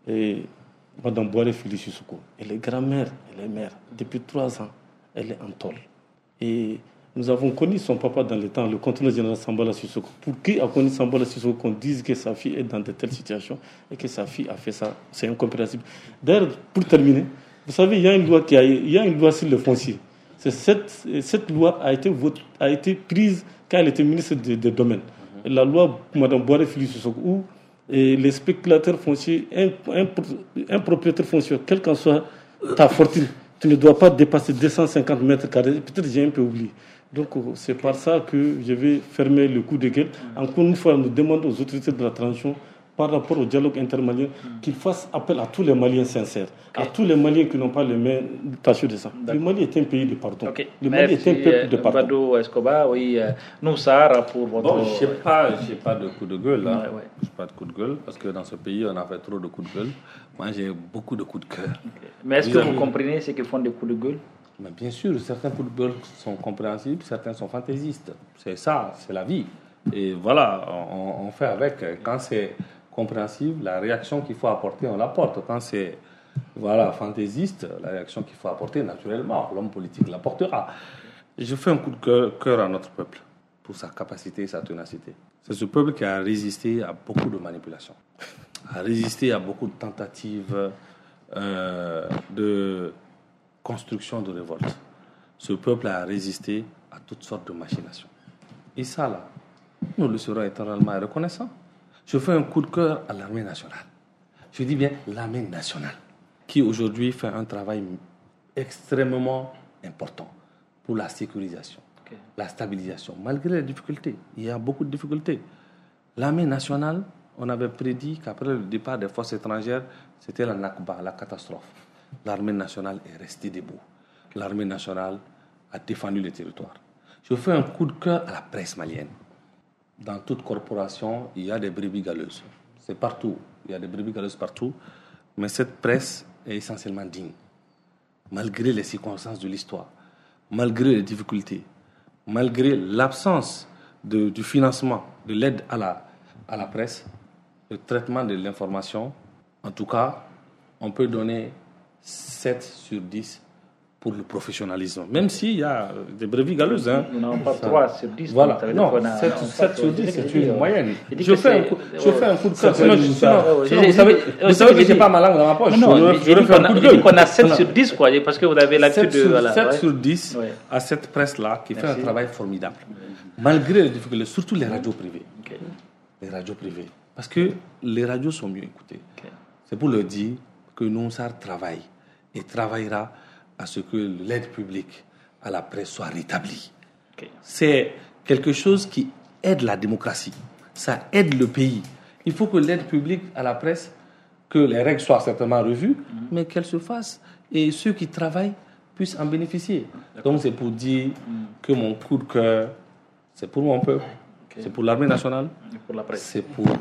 Madame Boiré Félix Sissoko, elle est grand-mère, elle est mère. Depuis 3 ans, elle est en tôle. Et nous avons connu son papa dans le temps, le contrôleur général Sambala Sissoko. Pour qui a connu Sambala Sissoko qu'on dise que sa fille est dans de telles situations et que sa fille a fait ça, c'est incompréhensible. D'ailleurs, pour terminer, vous savez, il y a une loi sur le foncier. Cette loi a été prise quand elle était ministre des Domaines. La loi Mme Boiré Félix Sissoko, où les spéculateurs fonciers, un propriétaire foncier, quelle qu'en soit ta fortune, tu ne dois pas dépasser 250 mètres carrés. Peut-être j'ai un peu oublié. Donc c'est par ça que je vais fermer le coup de gueule. Encore une fois, nous demandons aux autorités de la transition, par rapport au dialogue intermalien, qu'ils fassent appel à tous les Maliens sincères, à tous les Maliens qui n'ont pas les mains tachées de sang. Le Mali est un pays de pardon. Le Mali est un peuple de pardon.
Badou Escobar, oui, nous, Sahara, pour votre...
Bon, je n'ai pas de coup de gueule. Hein. Ouais. Je n'ai pas de coup de gueule, parce que dans ce pays, on a fait trop de coups de gueule. Moi, j'ai beaucoup de coups de cœur.
Mais est-ce que vous comprenez ceux qui font des coups de gueule?
Mais bien sûr, certains coups de gueule sont compréhensibles, certains sont fantaisistes. C'est ça, c'est la vie. Et voilà, on fait avec. Quand c'est compréhensible, la réaction qu'il faut apporter, on l'apporte. Quand c'est fantaisiste, la réaction qu'il faut apporter, naturellement, l'homme politique l'apportera. Je fais un coup de cœur à notre peuple pour sa capacité et sa ténacité. C'est ce peuple qui a résisté à beaucoup de manipulations, a résisté à beaucoup de tentatives de construction de révolte. Ce peuple a résisté à toutes sortes de machinations. Et ça, là, nous le serons éternellement reconnaissants. Je fais un coup de cœur à l'armée nationale. Je dis bien l'armée nationale, qui aujourd'hui fait un travail extrêmement important pour la sécurisation, la stabilisation, malgré les difficultés. Il y a beaucoup de difficultés. L'armée nationale, on avait prédit qu'après le départ des forces étrangères, c'était la Nakba, la catastrophe. L'armée nationale est restée debout. L'armée nationale a défendu le territoire. Je fais un coup de cœur à la presse malienne. Dans toute corporation, il y a des brebis galeuses. C'est partout. Il y a des brebis galeuses partout. Mais cette presse est essentiellement digne. Malgré les circonstances de l'histoire, malgré les difficultés, malgré l'absence du financement, de l'aide à la presse, le traitement de l'information, en tout cas, on peut donner 7 sur 10 pour le professionnalisme. Même s'il y a des brebis galeuses. Hein.
Non, pas 3 sur 10.
Voilà, non, 7 sur 10, c'est une moyenne. Je fais un coup de cœur. Vous savez que je n'ai pas ma langue dans ma poche.
Non, je dis qu'on a 7 sur 10, quoi, parce que vous avez l'habitude de...
7 sur 10 à cette presse-là qui fait un travail formidable. Malgré les difficultés, surtout les radios privées. Les radios privées. Parce que les radios sont mieux écoutées. C'est pour leur dire que Nounsar travaille et travaillera à ce que l'aide publique à la presse soit rétablie. C'est quelque chose qui aide la démocratie. Ça aide le pays. Il faut que l'aide publique à la presse, que les règles soient certainement revues, mais qu'elles se fassent et ceux qui travaillent puissent en bénéficier. Donc c'est pour dire que mon coup de cœur, c'est pour mon peuple, c'est pour l'armée nationale,
pour la presse.
c'est pour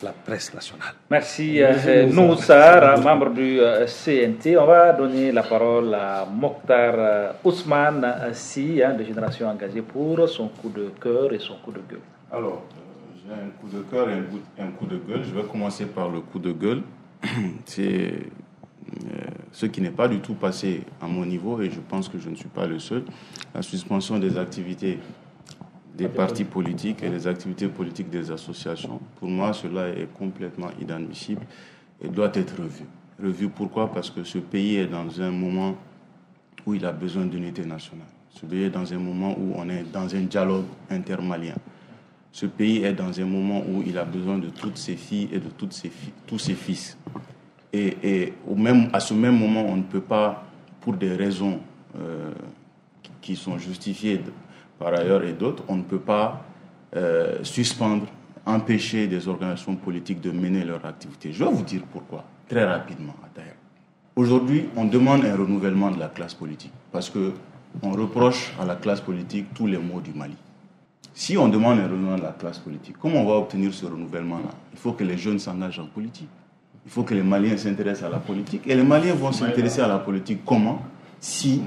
la presse nationale.
Merci Noussar, membre du CNT. On va donner la parole à Mokhtar Ousmane Sy, de Génération Engagée, pour son coup de cœur et son coup de gueule.
Alors, j'ai un coup de cœur et un coup de gueule. Je vais commencer par le coup de gueule. C'est ce qui n'est pas du tout passé à mon niveau, et je pense que je ne suis pas le seul. La suspension des activités des partis politiques et des activités politiques des associations, pour moi, cela est complètement inadmissible et doit être revu. Revu pourquoi ? Parce que ce pays est dans un moment où il a besoin d'unité nationale. Ce pays est dans un moment où on est dans un dialogue intermalien. Ce pays est dans un moment où il a besoin de toutes ses filles et de tous ses fils. Et à ce même moment, on ne peut pas, pour des raisons qui sont justifiées par ailleurs et d'autres, on ne peut pas suspendre, empêcher des organisations politiques de mener leur activité. Je vais vous dire pourquoi, très rapidement. Aujourd'hui, on demande un renouvellement de la classe politique parce qu'on reproche à la classe politique tous les maux du Mali. Si on demande un renouvellement de la classe politique, comment on va obtenir ce renouvellement-là ? Il faut que les jeunes s'engagent en politique. Il faut que les Maliens s'intéressent à la politique. Et les Maliens vont s'intéresser à la politique comment ? Si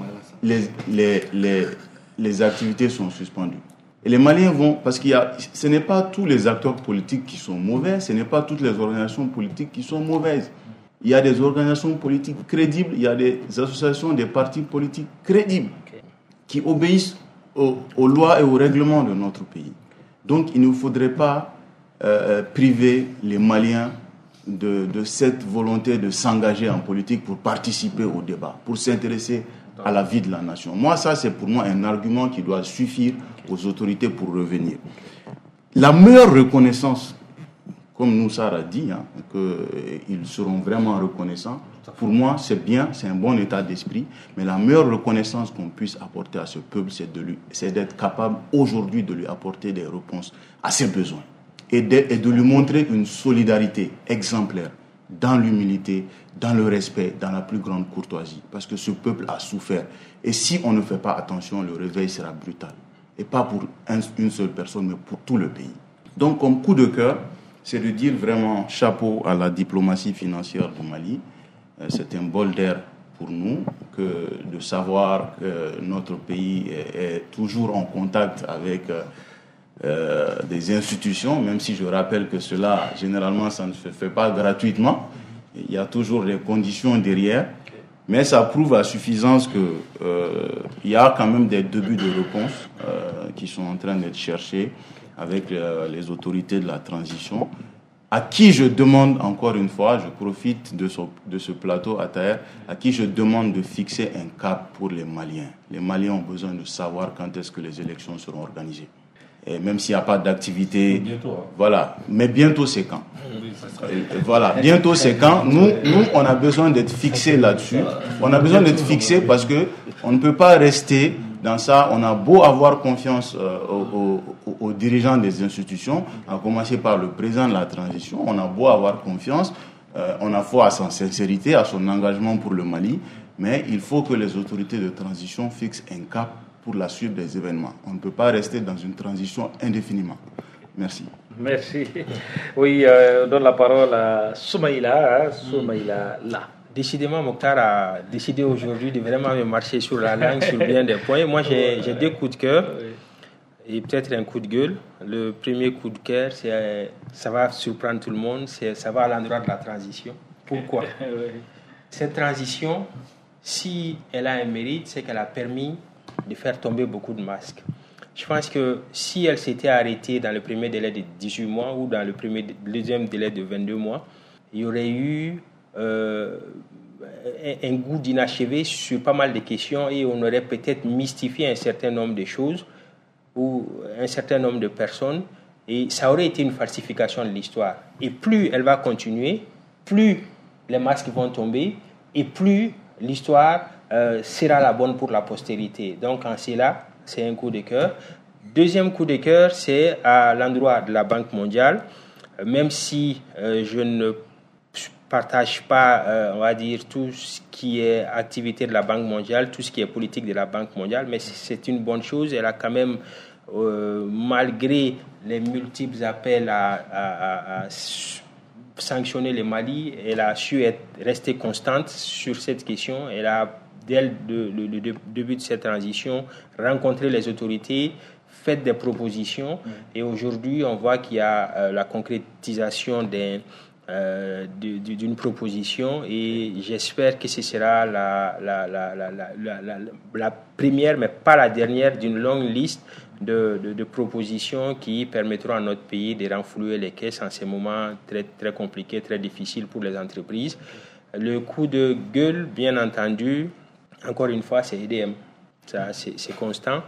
les activités sont suspendues. Et les Maliens vont, parce ce n'est pas tous les acteurs politiques qui sont mauvais, ce n'est pas toutes les organisations politiques qui sont mauvaises. Il y a des organisations politiques crédibles, il y a des associations, des partis politiques crédibles qui obéissent aux lois et aux règlements de notre pays. Donc il ne faudrait pas priver les Maliens de cette volonté de s'engager en politique pour participer au débat, pour s'intéresser à la vie de la nation. Moi, ça, c'est pour moi un argument qui doit suffire aux autorités pour revenir. La meilleure reconnaissance, comme Noussar a dit, qu'ils seront vraiment reconnaissants, pour moi, c'est bien, c'est un bon état d'esprit, mais la meilleure reconnaissance qu'on puisse apporter à ce peuple, c'est d'être capable aujourd'hui de lui apporter des réponses à ses besoins et de lui montrer une solidarité exemplaire, dans l'humilité, dans le respect, dans la plus grande courtoisie. Parce que ce peuple a souffert. Et si on ne fait pas attention, le réveil sera brutal. Et pas pour une seule personne, mais pour tout le pays. Donc, comme coup de cœur, c'est de dire vraiment chapeau à la diplomatie financière du Mali. C'est un bol d'air pour nous de savoir que notre pays est toujours en contact avec des institutions, même si je rappelle que cela, généralement, ça ne se fait pas gratuitement. Il y a toujours des conditions derrière, mais ça prouve à suffisance qu'il y a quand même des débuts de réponse qui sont en train d'être cherchés avec les autorités de la transition, à qui je demande, encore une fois, je profite de ce plateau à Taher, à qui je demande de fixer un cap pour les Maliens. Les Maliens ont besoin de savoir quand est-ce que les élections seront organisées. Et même s'il n'y a pas d'activité, voilà. Mais bientôt c'est quand. Voilà, bientôt c'est quand. Nous, on a besoin d'être fixés là-dessus. On a besoin d'être fixés parce que on ne peut pas rester dans ça. On a beau avoir confiance aux dirigeants des institutions, à commencer par le président de la transition. On a beau avoir confiance, on a foi à sa sincérité, à son engagement pour le Mali, mais il faut que les autorités de transition fixent un cap pour la suite des événements. On ne peut pas rester dans une transition indéfiniment. Merci.
Merci. Oui, on donne la parole à Soumaïla.
Décidément, Mokhtar a décidé aujourd'hui de vraiment me marcher sur la langue sur bien des points. Moi, j'ai deux coups de cœur et peut-être un coup de gueule. Le premier coup de cœur, ça va surprendre tout le monde, ça va à l'endroit de la transition. Pourquoi ? Cette transition, si elle a un mérite, c'est qu'elle a permis de faire tomber beaucoup de masques. Je pense que si elle s'était arrêtée dans le premier délai de 18 mois ou dans le deuxième délai de 22 mois, il y aurait eu un goût d'inachevé sur pas mal de questions et on aurait peut-être mystifié un certain nombre de choses ou un certain nombre de personnes et ça aurait été une falsification de l'histoire. Et plus elle va continuer, plus les masques vont tomber et plus l'histoire sera la bonne pour la postérité. Donc en cela, c'est un coup de cœur. Deuxième coup de cœur, c'est à l'endroit de la Banque mondiale. Même si je ne partage pas, on va dire, tout ce qui est activité de la Banque mondiale, tout ce qui est politique de la Banque mondiale, mais c'est une bonne chose. Elle a quand même, malgré les multiples appels à sanctionner le Mali, elle a su rester constante sur cette question. Elle a, dès le début de cette transition, rencontré les autorités, fait des propositions. Et aujourd'hui, on voit qu'il y a la concrétisation d'une proposition, et j'espère que ce sera la première, mais pas la dernière, d'une longue liste de propositions qui permettront à notre pays de renflouer les caisses en ces moments très, très compliqués, très difficiles pour les entreprises. Le coup de gueule, bien entendu, encore une fois, c'est EDM. Ça, c'est constant.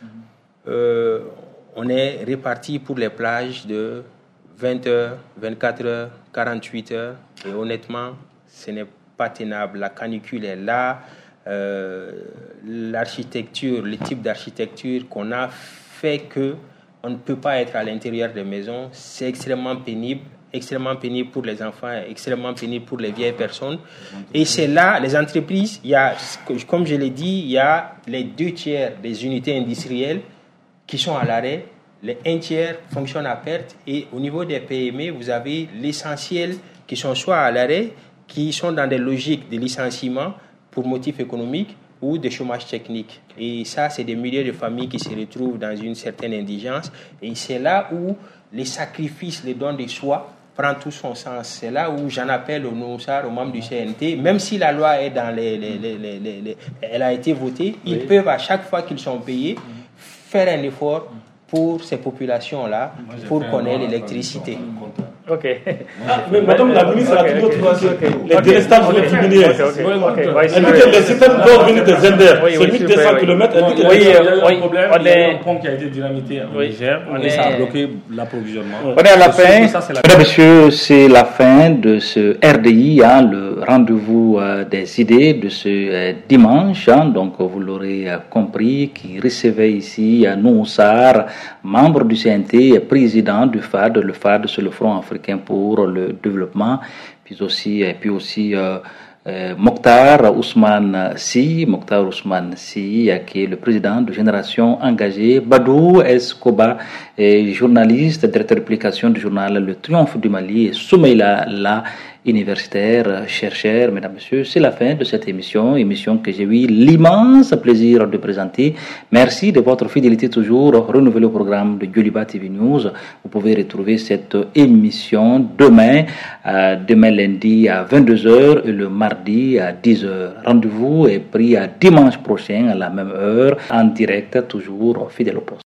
On est réparti pour les plages de 20 heures, 24 heures, 48 heures. Et honnêtement, ce n'est pas tenable. La canicule est là. L'architecture, le type d'architecture qu'on a fait qu'on ne peut pas être à l'intérieur des maisons. C'est extrêmement pénible pour les enfants, extrêmement pénible pour les vieilles personnes. Et c'est là, les entreprises, il y a, comme je l'ai dit, il y a les 2/3 des unités industrielles qui sont à l'arrêt. Les 1/3 fonctionnent à perte, et au niveau des PME, vous avez l'essentiel qui sont soit à l'arrêt, qui sont dans des logiques de licenciement pour motifs économiques ou de chômage technique. Et ça, c'est des milliers de familles qui se retrouvent dans une certaine indigence. Et c'est là où les sacrifices, les dons de soi prend tout son sens. C'est là où j'en appelle aux membres du CNT, même si la loi est dans elle a été votée, ils peuvent, à chaque fois qu'ils sont payés, faire un effort pour ces populations-là, pour qu'on ait l'électricité.
Ok.
Mais madame la ministre a toujours dit les délestages les miniers. Elle dit que les systèmes doivent venir des Inders. C'est 1200 km. Elle dit
qu'il y a un problème. Il y a un pont qui a été dynamité en Niger. Ça a bloqué l'approvisionnement.
On est à la fin. Mesdames, Messieurs, c'est la fin de ce RDI, le rendez-vous des idées de ce dimanche. Donc, vous l'aurez compris, qui recevait ici Noussar, membre du CNT, président du FAD. Le FAD, c'est le Front africain pour le développement, puis aussi Mokhtar Ousmane Sy, qui est le président de Génération Engagée, Badou Escoba, journaliste, directeur de publication du journal Le Triomphe du Mali, et Soumeila La, universitaire, chercheur. Mesdames, Messieurs, c'est la fin de cette émission que j'ai eu l'immense plaisir de présenter. Merci de votre fidélité toujours renouvelée au programme de Djoliba TV News. Vous pouvez retrouver cette émission demain lundi à 22h et le mardi à 10h. Rendez-vous est pris à dimanche prochain à la même heure, en direct, toujours fidèle au poste.